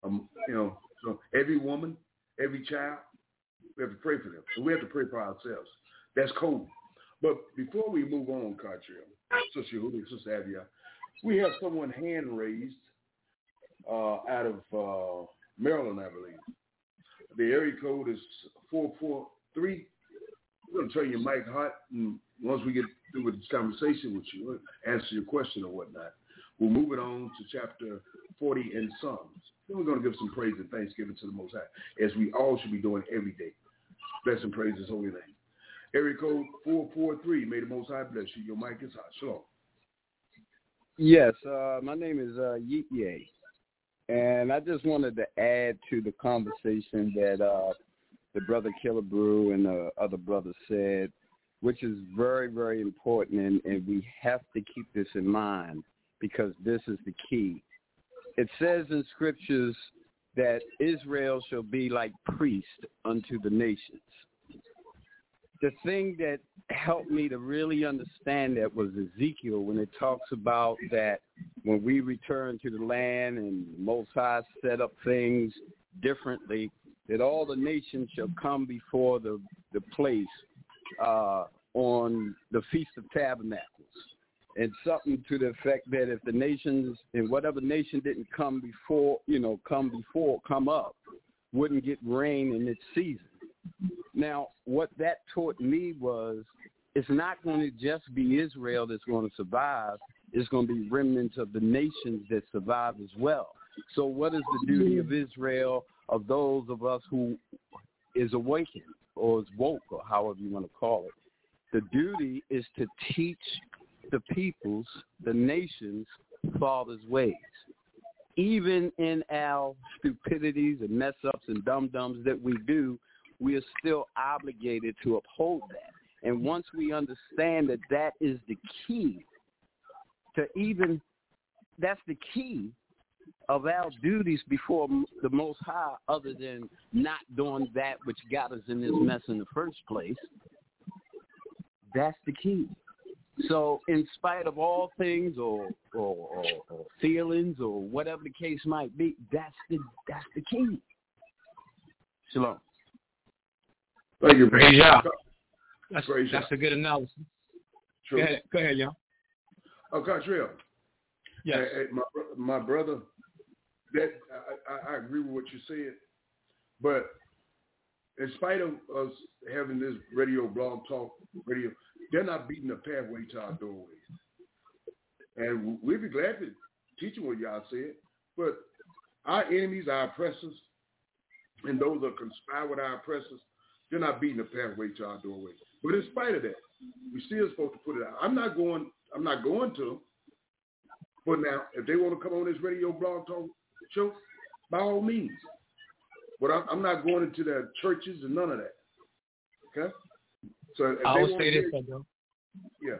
so every woman, every child, we have to pray for them. And we have to pray for ourselves. That's cold. But before we move on, Cartrell, Sister Yehuda, Sister Avia, we have someone hand raised out of Maryland, I believe. The area code is 443. We're going to turn your mic hot, and once we get through with this conversation with you, answer your question or whatnot, we'll move it on to chapter 40 in Psalms. Then we're going to give some praise and thanksgiving to the Most High, as we all should be doing every day. Bless and praise His holy name. Area code 443. May the Most High bless you. Your mic is hot. Shalom. Yes, my name is Yitye, and I just wanted to add to the conversation that the brother Killebrew and the other brother said, which is very, very important, and we have to keep this in mind because this is the key. It says in scriptures that Israel shall be like priest unto the nations. The thing that helped me to really understand that was Ezekiel when it talks about that when we return to the land and Most High set up things differently, that all the nations shall come before the place on the Feast of Tabernacles. And something to the effect that if the nations, and whatever nation didn't come up, wouldn't get rain in its season. Now, what that taught me was it's not going to just be Israel that's going to survive. It's going to be remnants of the nations that survive as well. So what is the duty of Israel, of those of us who is awakened or is woke or however you want to call it? The duty is to teach the peoples, the nations, Father's ways. Even in our stupidities and mess-ups and dum-dums that we do, we are still obligated to uphold that. And once we understand that that is the key to even, that's the key of our duties before the Most High, other than not doing that which got us in this mess in the first place, that's the key. So in spite of all things or feelings or whatever the case might be, that's the key. Shalom. Thank you. Praise Yah. That's a good analysis. True. Go ahead, y'all. Oh, Cartrell. Yes. Hey, my brother, that I agree with what you said, but in spite of us having this radio, blog talk radio, they're not beating a pathway to our doorways. And we'd be glad to teach you what y'all said, but our enemies, our oppressors, and those that conspire with our oppressors, they're not beating a pathway to our doorway. But in spite of that, we're still supposed to put it out. I'm not going to. But now, if they want to come on this radio blog talk show, by all means. But I'm not going into their churches and none of that. Okay? So if I will say this, though. Yeah.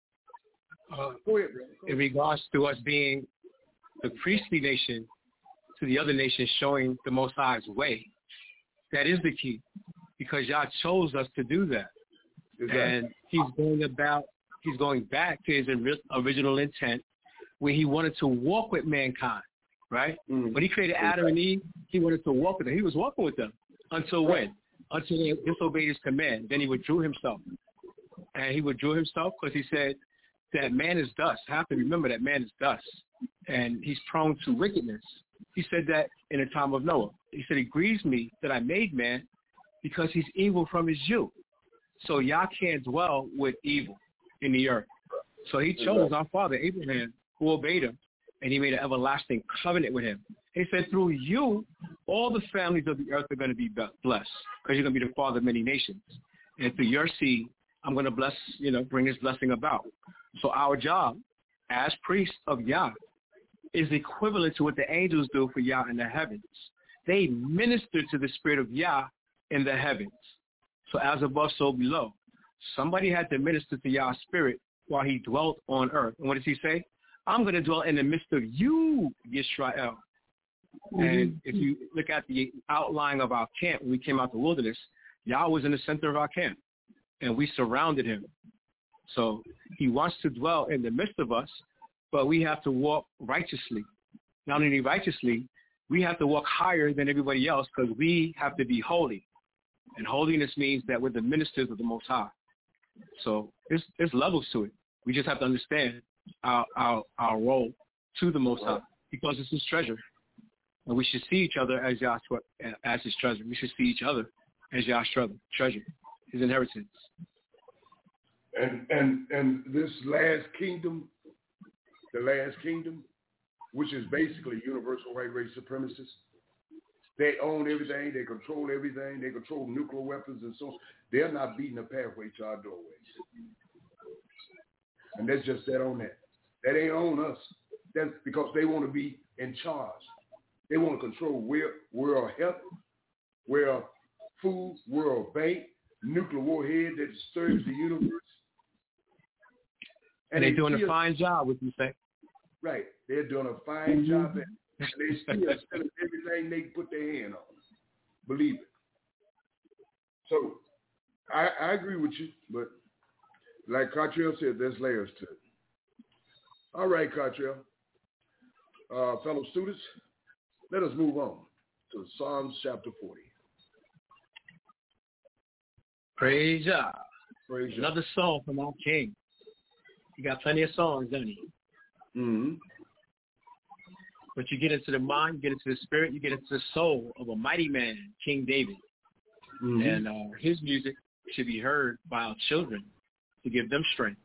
Go ahead, bro. In regards to us being the priestly nation to the other nations, showing the Most High's way. That is the key, because Yah chose us to do that. Exactly. And he's going back to his original intent, where he wanted to walk with mankind, right? Mm-hmm. When he created Adam and Eve, he wanted to walk with them. He was walking with them until when? Until they disobeyed his command. Then he withdrew himself. And he withdrew himself because he said that man is dust. I have to remember that man is dust. And he's prone to wickedness. He said that in the time of Noah. He said, it grieves me that I made man because he's evil from his youth. So Yah can't dwell with evil in the earth. So he chose our father, Abraham, who obeyed him, and he made an everlasting covenant with him. He said, through you, all the families of the earth are going to be blessed, because you're going to be the father of many nations. And through your seed, I'm going to bless, bring this blessing about. So our job as priests of Yah is equivalent to what the angels do for Yah in the heavens. They minister to the spirit of Yah in the heavens. So as above, so below. Somebody had to minister to Yah's spirit while he dwelt on earth. And what does he say? I'm going to dwell in the midst of you, Yisrael. Mm-hmm. And if you look at the outline of our camp, when we came out the wilderness, Yah was in the center of our camp, and we surrounded him. So he wants to dwell in the midst of us, but we have to walk righteously. Not only righteously, we have to walk higher than everybody else, because we have to be holy. And holiness means that we're the ministers of the Most High. So there's levels to it. We just have to understand our role to the Most High, because it's his treasure. And we should see each other as his treasure. We should see each other as Yah's treasure, his inheritance. And this last kingdom, which is basically universal white race supremacists, they own everything, they control everything, they control nuclear weapons and so on. They're not beating a pathway to our doorways. And that's just that on that. That ain't on us. That's because they want to be in charge. They want to control world health, world food, world bank, nuclear warhead that disturbs the universe. And they're doing a fine job, would you say? Right. They're doing a fine job. And they still selling everything they put their hand on. Believe it. So I agree with you, but like Cartrell said, there's layers to it. All right, Cartrell. Fellow students, let us move on to Psalms chapter 40. Praise Yah. Another song from our King. He got plenty of songs, doesn't he? Mm-hmm. But you get into the mind, you get into the spirit, you get into the soul of a mighty man, King David. Mm-hmm. And his music should be heard by our children to give them strength.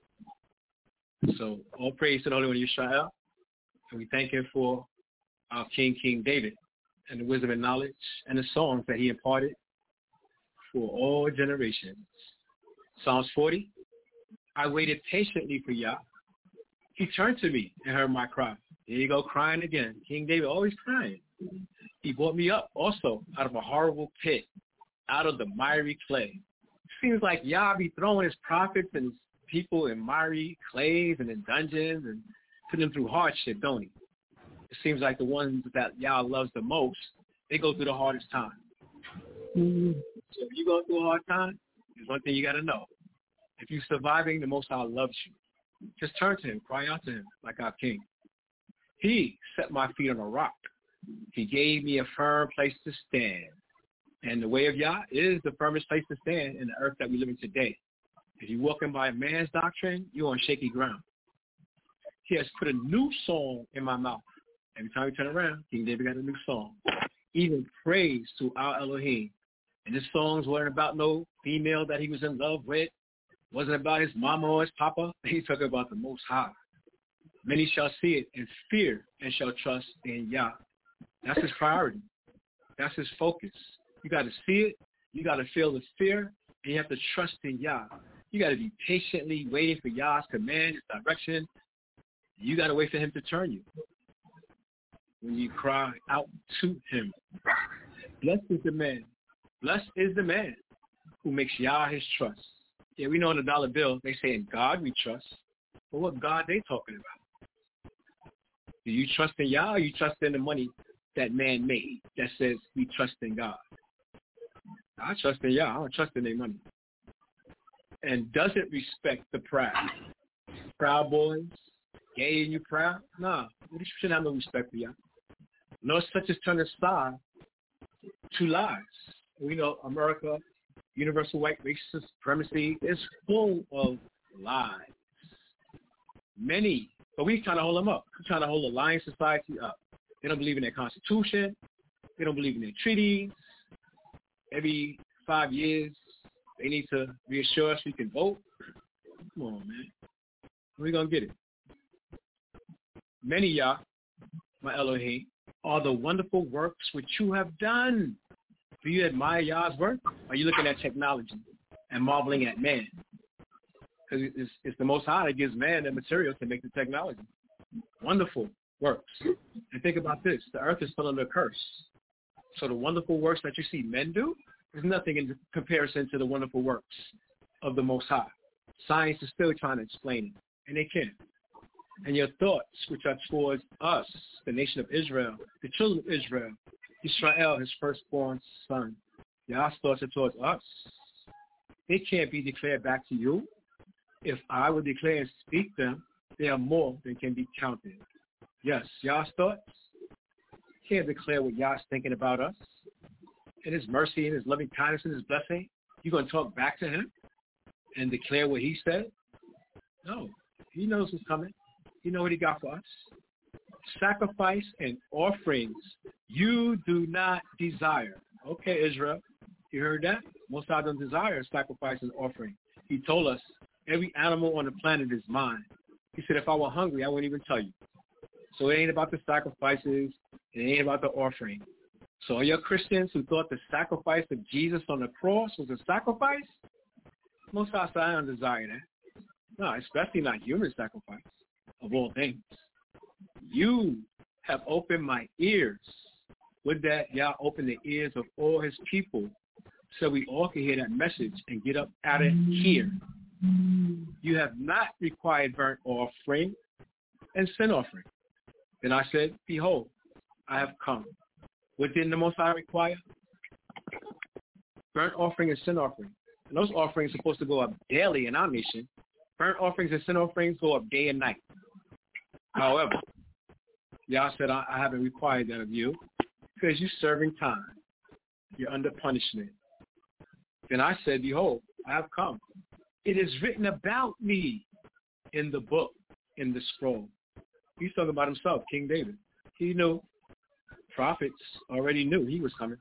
So all praise to the Holy One, Yisrael. And we thank him for our King David, and the wisdom and knowledge and the songs that he imparted for all generations. Psalms 40, I waited patiently for Yah. He turned to me and heard my cry. There you go, crying again. King David always crying. He brought me up also out of a horrible pit, out of the miry clay. Seems like Yah be throwing his prophets and his people in miry clays and in dungeons and putting them through hardship, don't he? It seems like the ones that Yah loves the most, they go through the hardest time. Mm-hmm. So if you go through a hard time, there's one thing you got to know. If you're surviving, the Most High loves you. Just turn to him, cry out to him like our King. He set my feet on a rock. He gave me a firm place to stand. And the way of Yah is the firmest place to stand in the earth that we live in today. If you're walking by man's doctrine, you're on shaky ground. He has put a new song in my mouth. Every time we turn around, King David got a new song. Even praise to our Elohim. And his songs weren't about no female that he was in love with. Wasn't about his mama or his papa. He's talking about the Most High. Many shall see it and fear and shall trust in Yah. That's his priority. That's his focus. You got to see it. You got to feel the fear. And you have to trust in Yah. You got to be patiently waiting for Yah's command, his direction. You got to wait for him to turn you. When you cry out to him. Blessed is the man. Blessed is the man who makes Yah his trust. Yeah, we know in the dollar bill, they say in God we trust. But what God they talking about? Do you trust in Yah or you trust in the money that man made that says we trust in God. I trust in Yah. I don't trust in their money. And doesn't respect the proud. Proud boys, gay and you proud? Nah, you shouldn't have no respect for Yah. No such as turn aside to lies. We know America, universal white racist supremacy is full of lies. Many, but we trying to hold them up. We're trying to hold the lying society up. They don't believe in their constitution. They don't believe in their treaties. Every 5 years, they need to reassure us we can vote. Come on, man. We're going to get it. Many Yah, my Elohim, are the wonderful works which you have done. Do you admire Yah's work? Or are you looking at technology and marveling at man? Because it's the Most High that gives man the material to make the technology. Wonderful works. And think about this. The earth is still under a curse. So the wonderful works that you see men do is nothing in comparison to the wonderful works of the Most High. Science is still trying to explain it, and they can't. And your thoughts, which are towards us, the nation of Israel, the children of Israel, Israel, his firstborn son, Yah's thoughts are towards us. They can't be declared back to you. If I would declare and speak them, they are more than can be counted. Yes, Yah's thoughts can't declare what Yah's thinking about us. And his mercy and his loving kindness and his blessing, you going to talk back to him and declare what he said? No. He knows what's coming. He knows what he got for us. Sacrifice and offerings you do not desire. Okay, Israel, you heard that? Most of them desire sacrifice and offering. He told us every animal on the planet is mine. He said if I were hungry, I wouldn't even tell you. So it ain't about the sacrifices. It ain't about the offering. So are you Christians who thought the sacrifice of Jesus on the cross was a sacrifice? Most of us don't desire that. No, especially not human sacrifice of all things. You have opened my ears. With that, Yah opened the ears of all his people so we all can hear that message and get up out of here. You have not required burnt offering and sin offering. Then I said, behold, I have come. What did the Most High require? Burnt offering and sin offering. And those offerings are supposed to go up daily in our nation. Burnt offerings and sin offerings go up day and night. However, Yah said, I haven't required that of you because you're serving time. You're under punishment. Then I said, behold, I have come. It is written about me in the book, in the scroll. He's talking about himself, King David. He knew. Prophets already knew he was coming.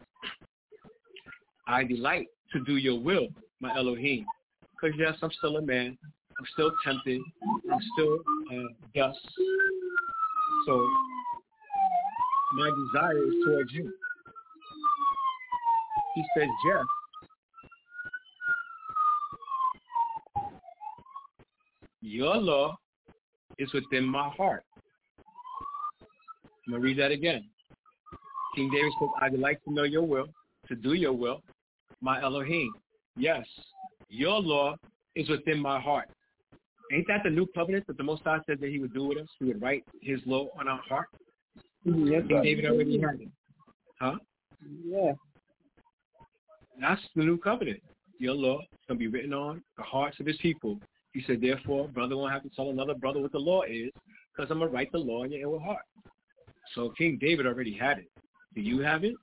I delight to do your will, my Elohim. Because yes, I'm still a man. I'm still tempted. I'm still dust. So my desire is towards you. He said, yes. Your law is within my heart. I'm going to read that again. King David says, I delight to know your will, to do your will, my Elohim. Yes, your law is within my heart. Ain't that the new covenant that the Most High said that he would do with us? He would write his law on our heart? Yes, King David already had it. Huh? Yeah. That's the new covenant. Your law is going to be written on the hearts of his people. He said, therefore, brother won't have to tell another brother what the law is because I'm going to write the law in your inward heart. So King David already had it. Do you have it?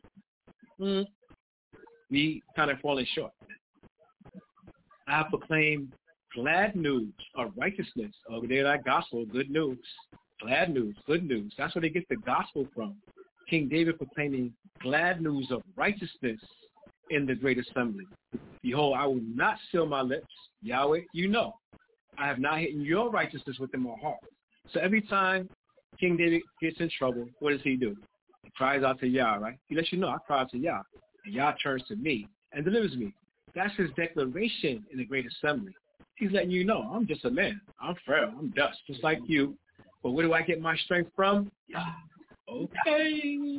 We kind of falling short. I have proclaimed glad news of righteousness. Oh, they're that gospel, good news. Glad news, good news. That's where they get the gospel from. King David proclaiming glad news of righteousness in the great assembly. Behold, I will not seal my lips. Yahweh, you know, I have not hidden your righteousness within my heart. So every time King David gets in trouble, what does he do? He cries out to Yah, right? He lets you know, I cry out to Yah. And Yah turns to me and delivers me. That's his declaration in the great assembly. He's letting you know, I'm just a man. I'm frail. I'm dust, just like you. But where do I get my strength from? Yah. Okay.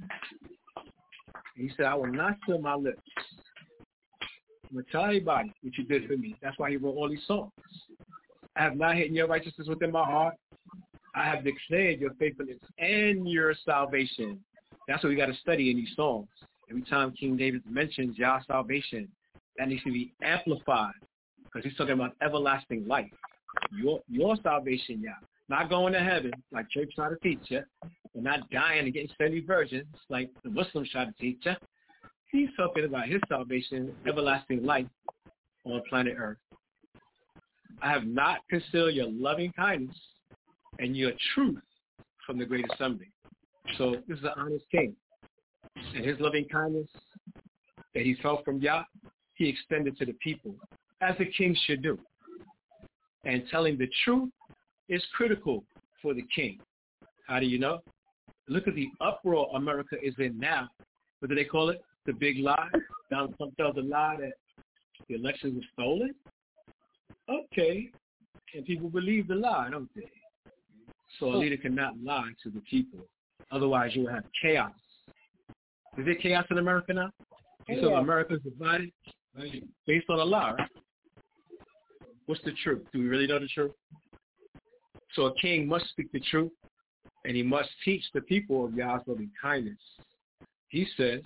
He said, I will not seal my lips. I'm going to tell everybody what you did for me. That's why he wrote all these songs. I have not hidden your righteousness within my heart. I have declared your faithfulness and your salvation. That's what we got to study in these songs. Every time King David mentions Yah's salvation, that needs to be amplified because he's talking about everlasting life. Your salvation, Yah. Not going to heaven like church try to teach you, and not dying and getting 70 virgins like the Muslims try to teach you. He's talking about his salvation, everlasting life on planet Earth. I have not concealed your loving kindness and your truth from the great assembly. So this is an honest king. And his loving kindness that he felt from Yah, he extended to the people, as a king should do. And telling the truth is critical for the king. How do you know? Look at the uproar America is in now. What do they call it? The big lie. Donald Trump tells a lie that the elections were stolen. Okay. And people believe the lie, don't they? So a leader cannot lie to the people. Otherwise, you will have chaos. Is there chaos in America now? Yeah. So America's divided based on a lie, right? What's the truth? Do we really know the truth? So a king must speak the truth, and he must teach the people of Yah's loving kindness. He says,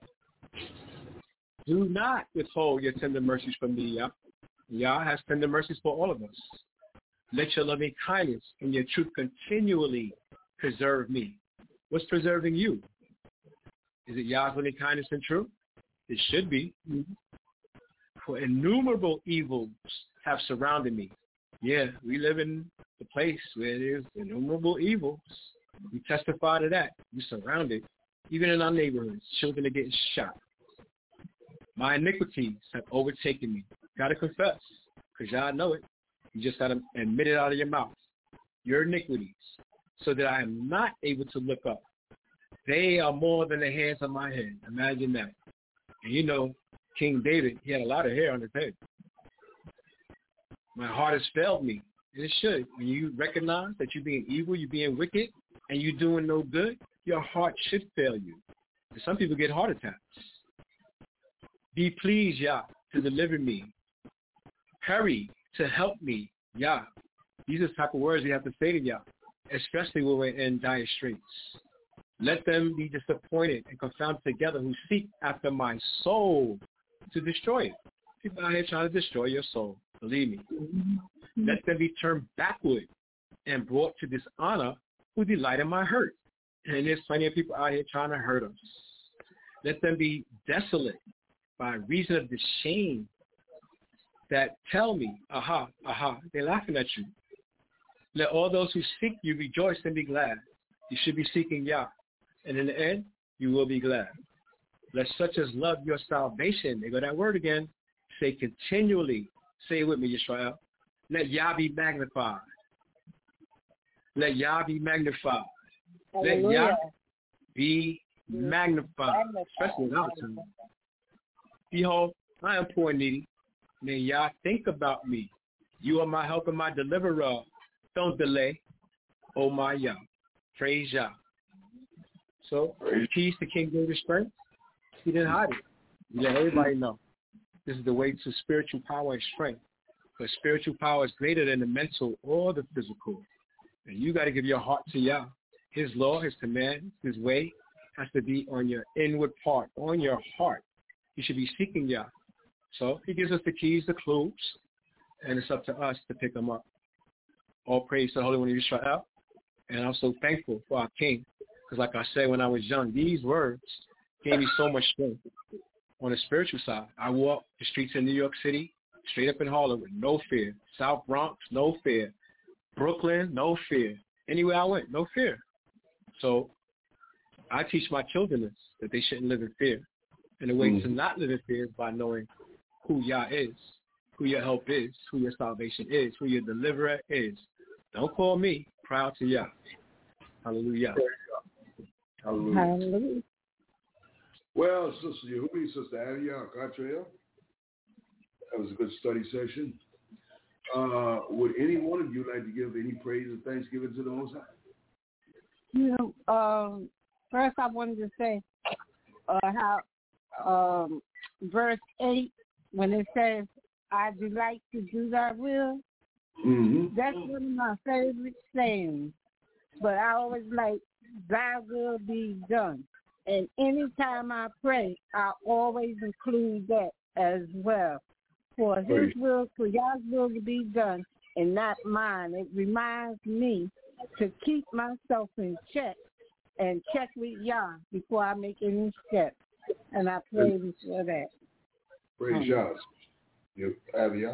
do not withhold your tender mercies from me, Yah. Yah has tender mercies for all of us. Let your loving kindness and your truth continually preserve me. What's preserving you? Is it Yah's loving kindness and truth? It should be. For innumerable evils have surrounded me. Yeah, we live in the place where there's innumerable evils. We testify to that. We're surrounded. Even in our neighborhoods, children are getting shot. My iniquities have overtaken me. Got to confess, because y'all know it. You just got to admit it out of your mouth. Your iniquities, so that I am not able to look up. They are more than the hairs on my head. Imagine that. And you know, King David, he had a lot of hair on his head. My heart has failed me. And it should. When you recognize that you're being evil, you're being wicked, and you're doing no good, your heart should fail you. And some people get heart attacks. Be pleased, Yah, to deliver me. Hurry to help me, Yah. These are the type of words we have to say to Yah, especially when we're in dire straits. Let them be disappointed and confounded together who seek after my soul to destroy it. People out here trying to destroy your soul. Believe me. Let them be turned backward and brought to dishonor who delight in my hurt. And there's plenty of people out here trying to hurt us. Let them be desolate by reason of the shame that tell me, aha, aha, they're laughing at you. Let all those who seek you rejoice and be glad. You should be seeking Yah. And in the end, you will be glad. Let such as love your salvation, there go that word again, say continually, say it with me, Yisrael. Let Yah be magnified. Let Yah be magnified. Hallelujah. Let Yah be magnified. Especially in our time. Behold, I am poor and needy. May Yah think about me. You are my help and my deliverer. Don't delay. Oh my Yah. Praise Yah. So, the keys to King David's strength, he didn't hide it. He let everybody know. This is the way to spiritual power and strength. Because spiritual power is greater than the mental or the physical. And you got to give your heart to Yah. His law, his command, his way has to be on your inward part, on your heart. You should be seeking Yah. So he gives us the keys, the clues, and it's up to us to pick them up. All praise to the Holy One of Israel. And I'm so thankful for our King. Because like I said when I was young, these words gave me so much strength on the spiritual side. I walked the streets in New York City, straight up in Harlem with no fear. South Bronx, no fear. Brooklyn, no fear. Anywhere I went, no fear. So I teach my children this, that they shouldn't live in fear. And the way to not live in fear is by knowing who Yah is, who your help is, who your salvation is, who your deliverer is. Don't call me proud to Yah. Hallelujah. Hallelujah. Hallelujah. Well, Sister Yehudi, Sister Avia, Catrell, that was a good study session. Would any one of you like to give any praise and thanksgiving to the Most High? You know, first I wanted to say how verse 8, when it says, I delight to do thy will, that's one of my favorite sayings. But I always like, thy will be done. And anytime I pray, I always include that as well. For his will, for God's will to be done and not mine. It reminds me to keep myself in check and check with Yah before I make any steps. And I praise him for that. Praise Yah. You have Yah?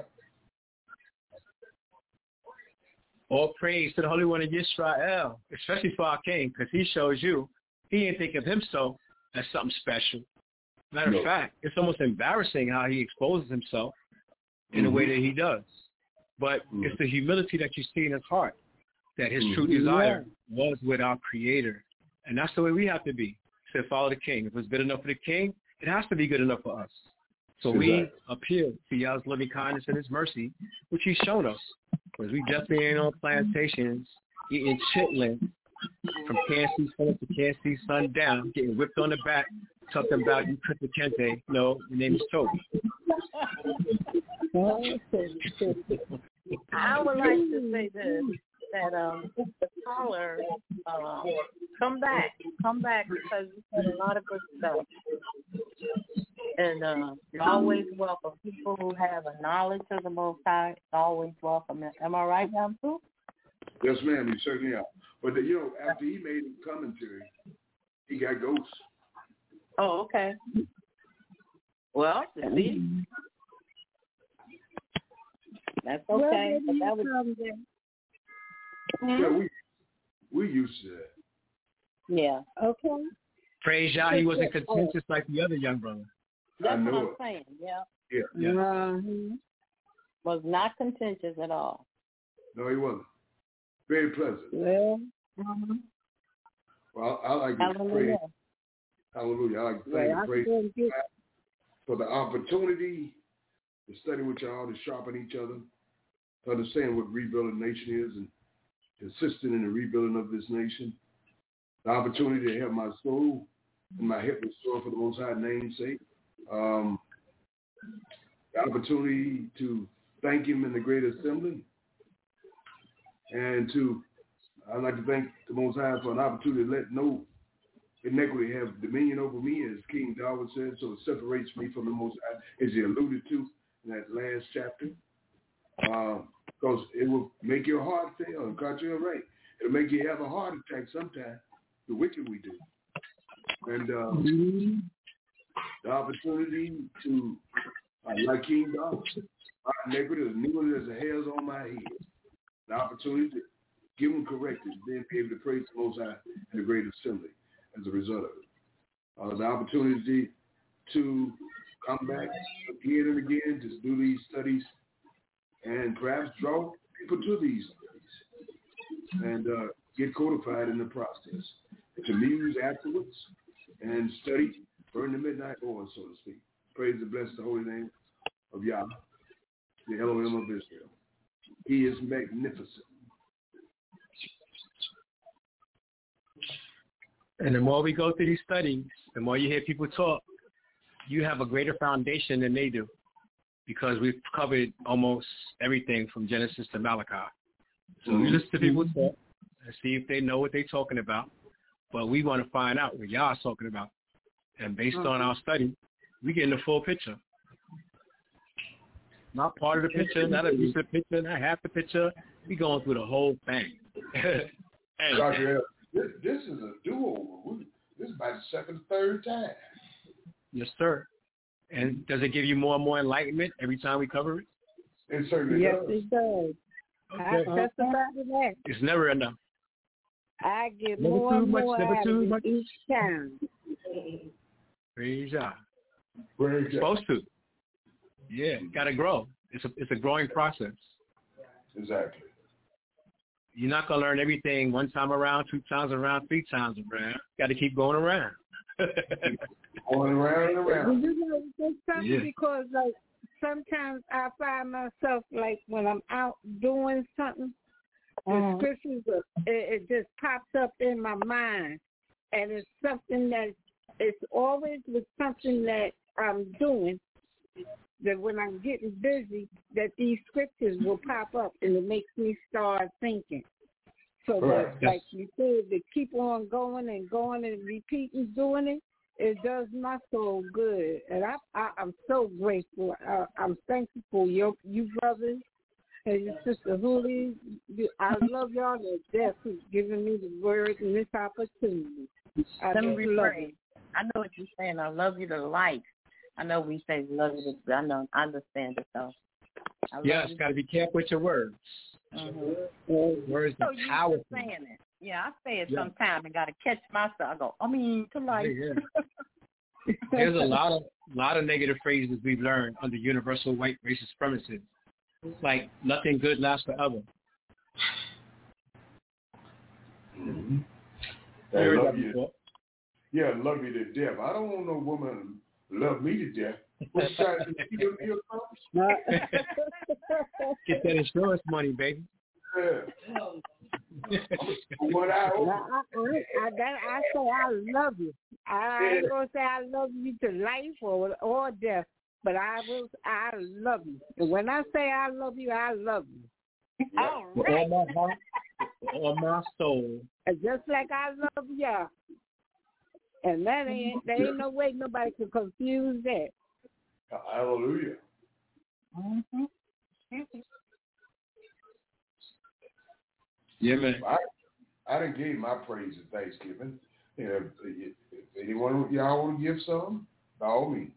All praise to the Holy One of Israel, especially for our King, because he shows you he didn't think of himself as something special. Matter of fact, it's almost embarrassing how he exposes himself in the way that he does. But it's the humility that you see in his heart, that his true desire was with our Creator. And that's the way we have to be. He said, follow the King. If it's good enough for the King, it has to be good enough for us. So we appeal to Yah's loving kindness and his mercy, which he's shown us. Because we definitely ain't on plantations eating chitlin from Kansas sun up to Kansas sun down, getting whipped on the back, talking about you Kunta Kinte. No, your name is Toby. I would like to say this, that the caller, come back because you said a lot of good stuff. And you're always welcome. People who have a knowledge of the Most High, always welcome. Am I right, Yamsu? Yes, ma'am, you certainly are. But, after he made his commentary, he got ghosts. Oh, okay. Well, see, that's okay. But that was yeah, we used to that. Yeah. Okay. Praise Yah, he wasn't contentious like the other young brother. That's what I'm saying. Yeah. Yeah. Was not contentious at all. No, he wasn't. Very pleasant. Well, well, I like to pray. Hallelujah. I like to thank and praise for the opportunity to study with y'all, to sharpen each other, to understand what rebuilding nation is and assisting in the rebuilding of this nation. The opportunity to have my soul and my hip restored for the Most High name's sake. The opportunity to thank him in the great assembly. And I'd like to thank the Most High for an opportunity to let no iniquity have dominion over me, as King David said, so it separates me from the Most High, as he alluded to in that last chapter. Because it will make your heart fail, and God, you're right. It'll make you have a heart attack sometimes, the wicked we do. And the opportunity to, like King David, my iniquity is neither as the hairs on my head. The opportunity to give them corrected, then be able to praise the Most High in the great assembly as a result of it. The opportunity to come back again and again to do these studies and perhaps draw people to these studies and get codified in the process. And to muse afterwards and study, burn the midnight oil, so to speak. Praise and bless the holy name of Yah, the Elohim of Israel. He is magnificent. And the more we go through these studies, the more you hear people talk, you have a greater foundation than they do, because we've covered almost everything from Genesis to Malachi. So we listen to people talk and see if they know what they're talking about. But we want to find out what y'all talking about. And based on our study, we get the full picture. Not part of the picture, not a piece of the picture, not half the picture. We going through the whole thing. Dr. L, this is a do-over. This is about the third time. Yes, sir. And does it give you more and more enlightenment every time we cover it? It certainly does. Yes, it does. Okay. I testify to that. It's never enough. I get Never more too and much, more never out too of it much. each time. Praise God. Praise God. Supposed to. Yeah, gotta grow. It's a growing process. Exactly. You're not gonna learn everything one time around, 2 times around, 3 times around. Got to keep going around. Going around and around. You know, it's something because like sometimes I find myself like when I'm out doing something, the scriptures it just pops up in my mind, and it's something that it's always with something that I'm doing. That when I'm getting busy, that these scriptures will pop up, and it makes me start thinking. So that, like you said, to keep on going and repeating, doing it, it does my soul good. And I'm so grateful. I'm thankful for you brothers and your sister Huli. I love y'all to death for giving me the word and this opportunity. I know what you're saying. I love you to life. I know we say love you to, I understand it though. Yes, got to be careful with your words. Mm-hmm. Words are powerful. Saying it. Yeah, I say it sometimes and got to catch myself. I go, to life. Yeah. There's a lot of negative phrases we've learned under universal white racist premises, like nothing good lasts forever. Mm-hmm. I love you. Yeah, love you to death. I don't want no woman to love me to death. What side of the Get that insurance money, baby. Yeah. What I say I love you. I ain't gonna say I love you to life or death, but I love you. And when I say I love you, I love you. All right. With all my heart, all my soul. And just like I love y'all. And there ain't no way nobody can confuse that. Hallelujah. Mm-hmm. Yeah, man. I done gave my praise at Thanksgiving. If anyone of y'all want to give some, by all means.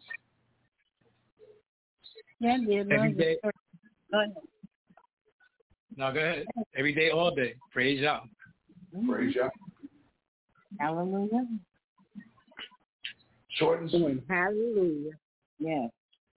Yeah, every day. Go ahead. No, go ahead. Every day, all day. Praise y'all. Praise y'all. Hallelujah. Short and sweet. Hallelujah. Yes.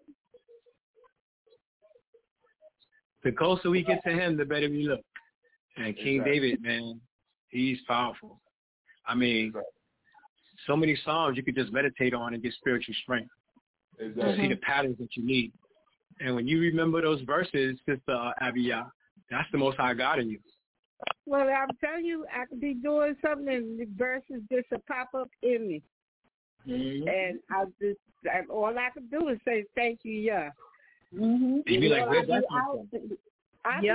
The closer we get to him, the better we look. And King David, man, he's powerful. I mean, so many Psalms you could just meditate on and get spiritual strength. See the patterns that you need. And when you remember those verses, Sister Abiyah, that's the Most High God in you. Well, I'm telling you, I could be doing something and the verses just pop up in me. Mm-hmm. And all I could do is say thank you, yeah. Mm-hmm. You be like, where'd that come from? I be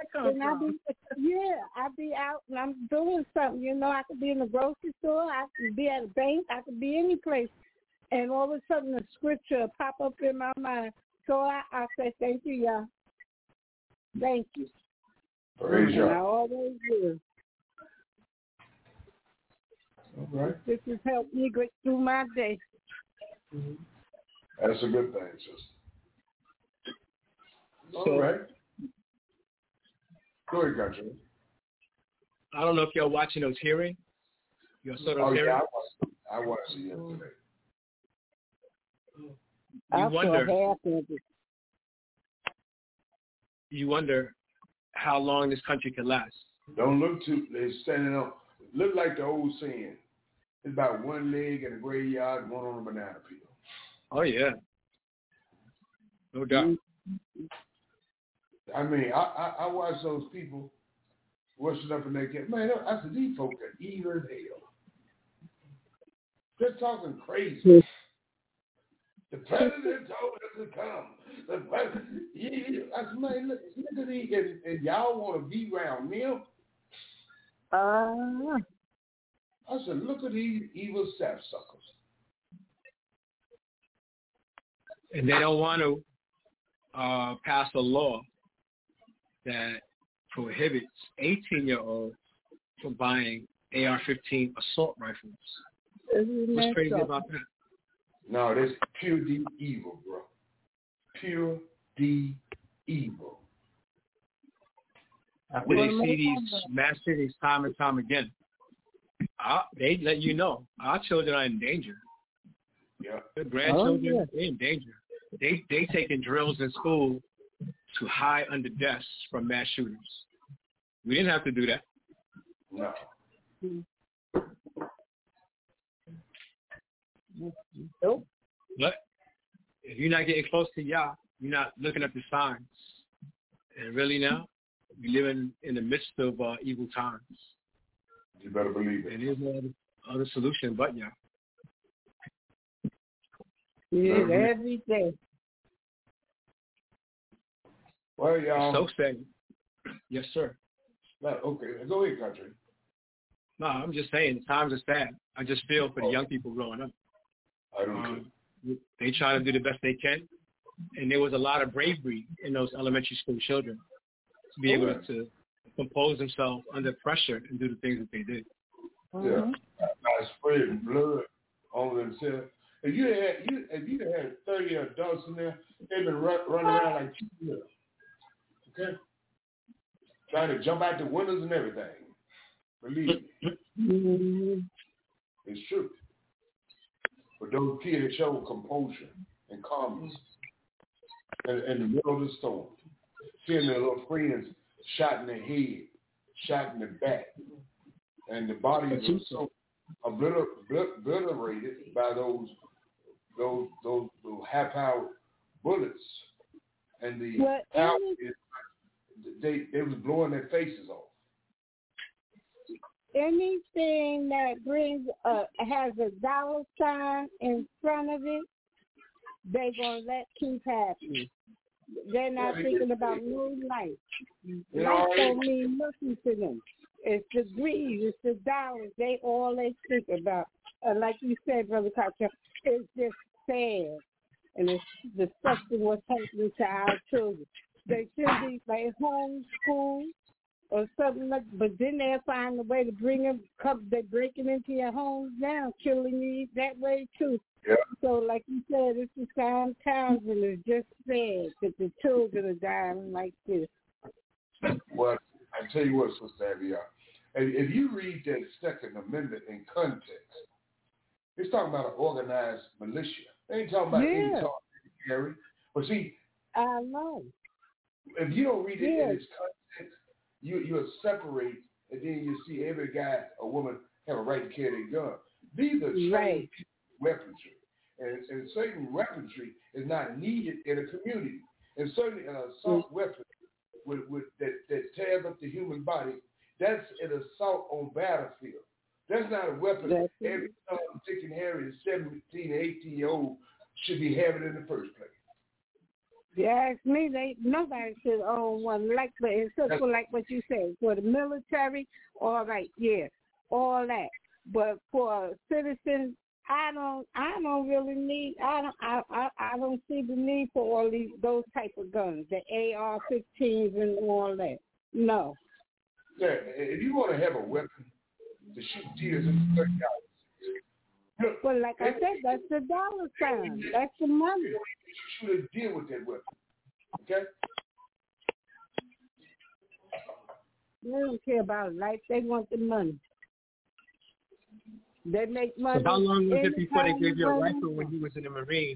out and I'm doing something. I could be in the grocery store. I could be at a bank. I could be any place. And all of a sudden, the scripture pop up in my mind. So I say, thank you, y'all. Thank you. Praise you. I always do. All right. This has helped me get through my day. That's a good thing, sister. All right. Go ahead, Country. I don't know if y'all watching those hearings. You saw those hearings? Yeah, I watched it yesterday. You wonder how long this country can last. Don't look too. They're standing up. Look like the old saying. It's about one leg in a graveyard, one on a banana peel. Oh yeah, no doubt. I mean, I watch those people washing up in their camp. Man, I said, these folks are evil as hell. They're talking crazy. The president told us to come. The president, I said, man, look at these, and y'all want to be around them? I said, look at these evil sapsuckers. And they don't want to pass a law that prohibits 18-year-olds from buying AR-15 assault rifles. What's crazy about that? No, that's pure D evil, bro. Pure D evil. After they see these mass shootings time and time again, they let you know our children are in danger. Yeah. The grandchildren, they're in danger. They taking drills in school to hide under desks from mass shooters. We didn't have to do that. No. Nope. But if you're not getting close to Yah, you're not looking at the signs. And really now, we live in the midst of evil times. You better believe it. And there's no other solution but Yah. Yeah, every day. Well, y'all. So sad. Yes, sir. Okay, go ahead, Country. No, I'm just saying, times are sad. I just feel for the young people growing up. I don't care. They try to do the best they can, and there was a lot of bravery in those elementary school children to be able to compose themselves under pressure and do the things that they did. Yeah, not spreading blood on themselves. If you had 30 adults in there, they've been running around like cheetahs. Okay, trying to jump out the windows and everything. Believe me, it's true. But those kids show composure and calmness in the middle of the storm, seeing their little friends shot in the head, shot in the back, and the bodies are so obliterated by those high-powered bullets, and the power they was blowing their faces off. Anything that brings has a dollar sign in front of it, they're gonna let keep happening. They're not thinking about no life. Life don't mean nothing to them. It's the greed, it's the dollars. They all they think about. Like you said, Brother Carter, it's just sad, and it's disgusting what's happening to our children. They should be like homeschool or something like, but then they'll find a way to bring them. They're breaking into your homes now, killing you that way too. Yeah. So, like you said, it's the same times, and it's just sad that the children are dying like this. Well, I tell you what, Sister Avia, if you read that Second Amendment in context, it's talking about an organized militia. They ain't talking about any military. But see, I know. If you don't read it in its context, you'll separate, and then you see every guy or woman have a right to carry their gun. These are trained weaponry, and certain weaponry is not needed in a community. And certainly an assault weapon that tears up the human body, that's an assault on battlefield. That's not a weapon every son, Dick, and Harry, 17 and 18-year-old should be having in the first place. You ask me, nobody should own one, except for like what you said, for the military, all right, all that. But for citizens, I don't really need. I don't see the need for all those type of guns, the AR-15s and all that. No. Yeah, if you want to have a weapon to shoot deers, it's $30. Well, like I said, that's the dollar sign. That's the money. You should deal with that weapon. Okay? They don't care about life. They want the money. They make money. So how long was it before they gave you a rifle when you was in the Marines?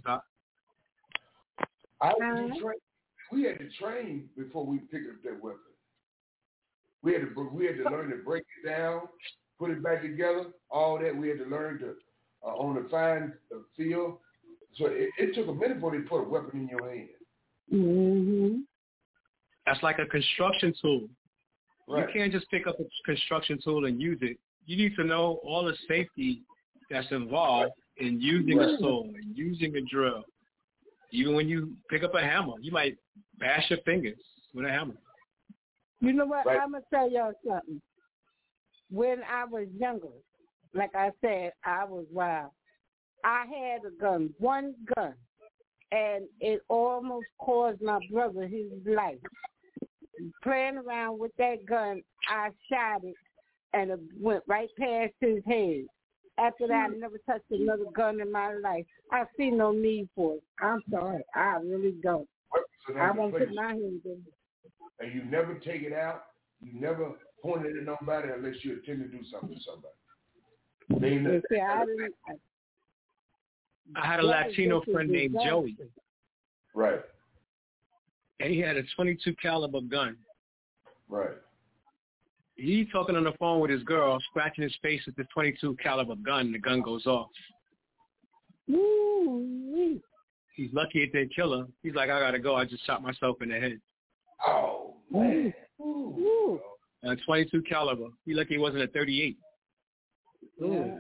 We had to train before we picked up that weapon. We had to learn to break it down, put it back together, all that. We had to learn to on the fine field. So it took a minute before they put a weapon in your hand. Mm-hmm. That's like a construction tool. Right. You can't just pick up a construction tool and use it. You need to know all the safety that's involved in using a saw and using a drill. Even when you pick up a hammer, you might bash your fingers with a hammer. You know what? I'm going to tell y'all something. When I was younger, like I said, I was wild. I had a gun, one gun, and it almost caused my brother his life. Playing around with that gun, I shot it, and it went right past his head. After that, I never touched another gun in my life. I see no need for it. I'm sorry. I really don't. I won't put my hands in it. And you never take it out. You never point it at nobody unless you intend to do something to somebody. I had a Latino friend named Joey. Right. And he had a .22 caliber gun. Right. He talking on the phone with his girl, scratching his face with the .22 caliber gun. The gun goes off. Ooh. He's lucky it didn't kill him. He's like, I gotta go. I just shot myself in the head. Oh man. Ooh. A .22 caliber. He lucky it wasn't a .38. Yeah.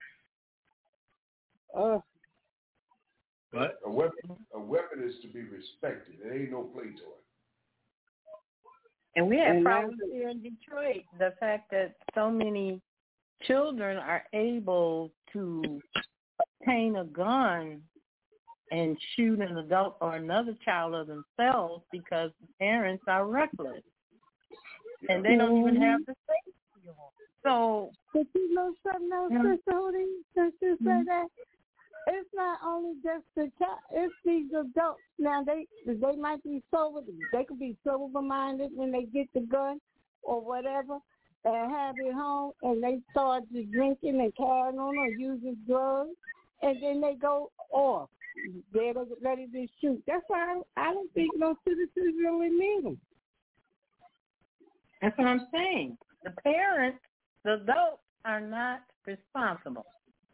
But a weapon is to be respected. There ain't no play to it. And we have problems here in Detroit. The fact that so many children are able to obtain a gun and shoot an adult or another child of themselves because the parents are reckless. And they don't even have the safety on. So, but you know something else, Sister Hootie, since you say that? It's not only just the child, it's these adults. Now, they might be sober. They could be sober-minded when they get the gun or whatever and have it home, and they start just drinking and carrying on or using drugs, and then they go off. They're ready to shoot. That's why I don't think no citizens really need them. That's what I'm saying. The parents, the adults, are not responsible.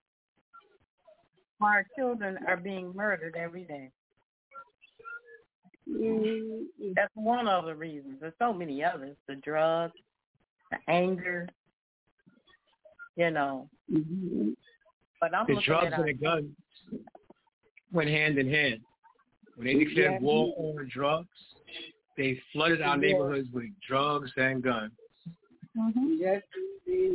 Our children are being murdered every day. Mm-hmm. That's one of the reasons. There's so many others. The drugs, the anger, Mm-hmm. But I'm the drugs and the guns went hand in hand. When they declared war on drugs, they flooded our neighborhoods with drugs and guns. Mm-hmm. Yes, indeed.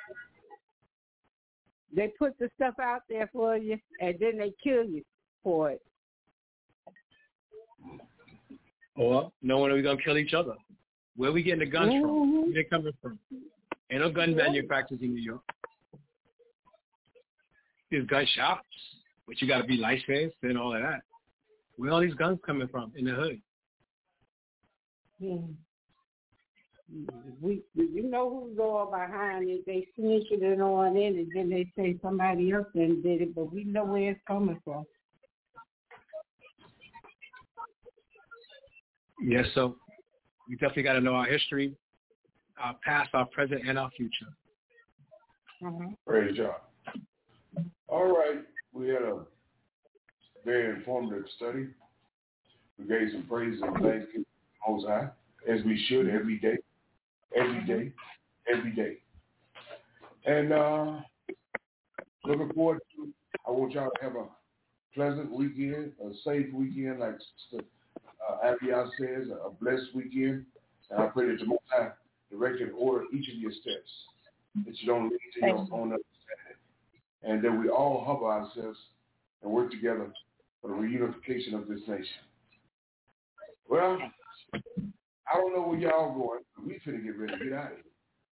They put the stuff out there for you, and then they kill you for it. Or knowing we're going to kill each other. Where are we getting the guns from? Where are they coming from? Ain't no gun manufacturers in New York. There's gun shops, but you got to be licensed and all of that. Where are all these guns coming from in the hood? You know who's all behind it. They sneaking it on in, and then they say somebody else done did it, but we know where it's coming from. Yes, so we definitely got to know our history, our past, our present, and our future. Mm-hmm. Praise God. All right, we had a very informative study. We gave some praise and thanks to Most High, as we should every day. And looking forward to, I want y'all to have a pleasant weekend, a safe weekend, like Abiyah says, a blessed weekend. And I pray that the Most High direct and order each of your steps, that you don't lead to your own understanding, and that we all humble ourselves and work together for the reunification of this nation. Well, I don't know where y'all going, but we finna get ready to get out of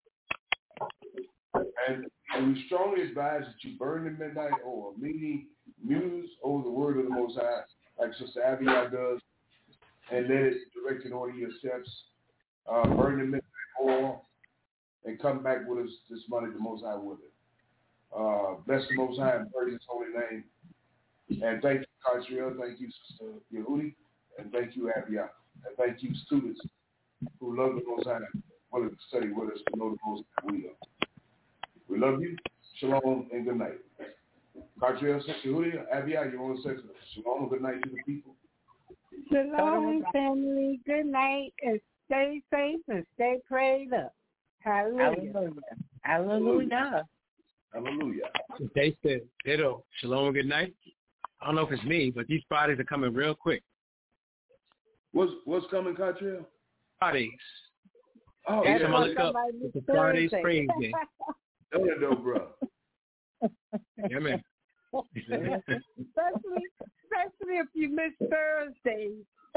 here. And we strongly advise that you burn the midnight oil, meaning muse over the word of the Most High, like Sister Abiyah does, and let it direct and order your steps. Burn the midnight oil, and come back with us this Monday, the Most High with it. Bless the Most High and praise His holy name. And thank you, Cartriel. Thank you, Sister Yehudi. And thank you, Abiyah. And thank you, students who love the Most High, willing to study with us to know the Most High we love. We love you. Shalom and good night. Cartriel, Sister Yehudi, Abiyah, you want to say shalom and good night to the people? Shalom, family. Good night, and stay safe and stay prayed up. Hallelujah. Hallelujah. Hallelujah. They said, ditto. Shalom and good night. I don't know if it's me, but these Fridays are coming real quick. What's coming, Cartriel? Fridays. Oh, yeah. Look up. It's the Friday's praise day. No, bro. Yeah, man. especially if you miss Thursdays.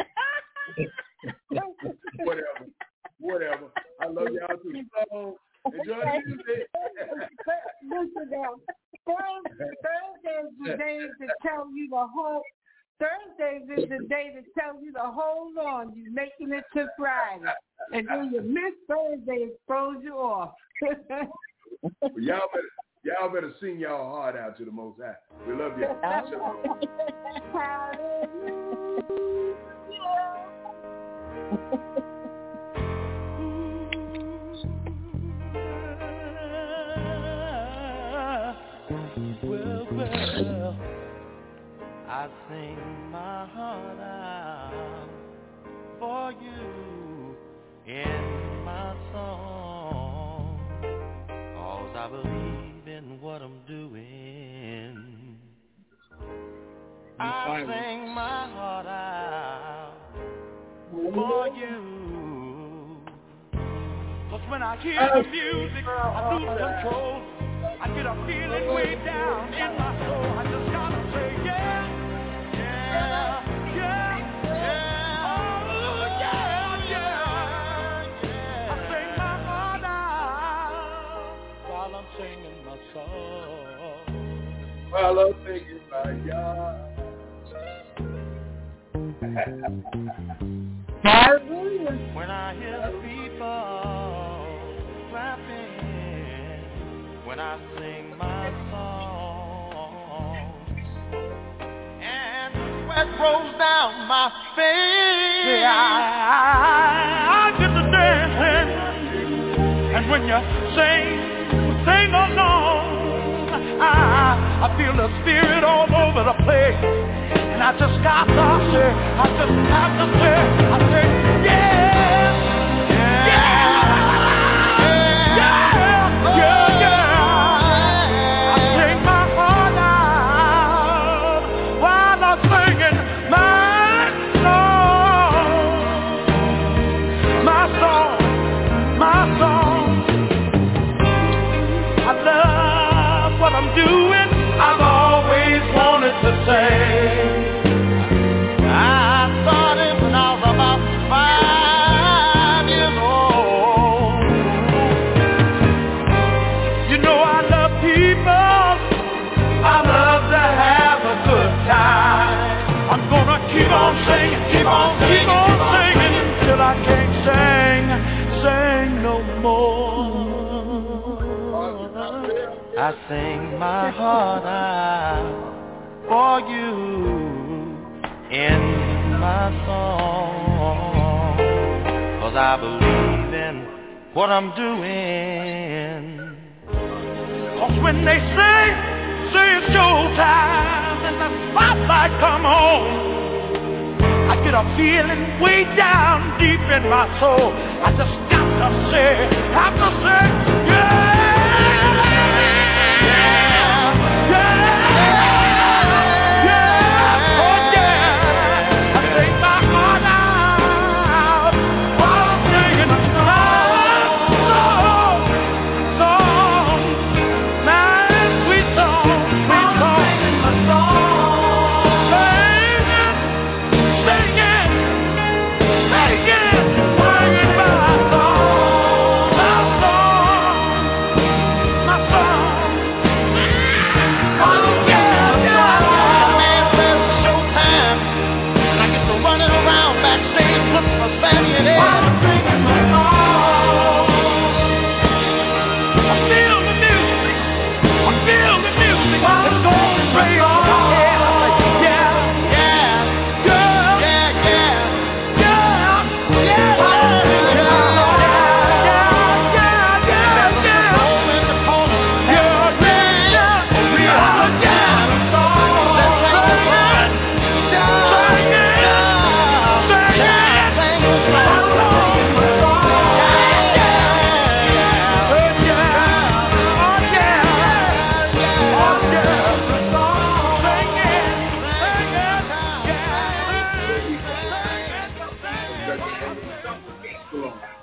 Whatever. I love y'all too. So, enjoy Tuesday. Listen now. Thursday is the day to tell you to hold. Thursdays is the day to tell you to hold on. You're making it to Friday. And then you miss Thursday, it throws you off. Y'all better sing y'all heart out to the Most High. We love you. Well, I sing my heart out for you in my song, 'cause I believe in what I'm doing. I sing my heart out for you when I hear the music, I lose control. I get a feeling way down in my soul. I just gotta say, yeah, yeah, yeah, yeah, oh, yeah, yeah. I sing my heart out while I'm singing my song. While I'm singing my yard. When I hear the people clapping, when I sing my songs, and sweat rolls down my face, I get to dancing. And when you sing along, I feel the spirit all over the place. And I just got to say, I say, yeah, yeah, yeah, yeah, yeah. I sing my heart out while I'm singing my song. I love what I'm doing. I've always wanted to say. Keep on singing till I can't sing no more. I sing my heart out for you in my song, 'cause I believe in what I'm doing. 'Cause when they say it's showtime and the spotlight come on, I get a feeling way down deep in my soul. I just have to say, yeah, yeah, yeah, oh yeah. I take my heart out while I'm singing my song, nice sweet song, sweet song. Go on.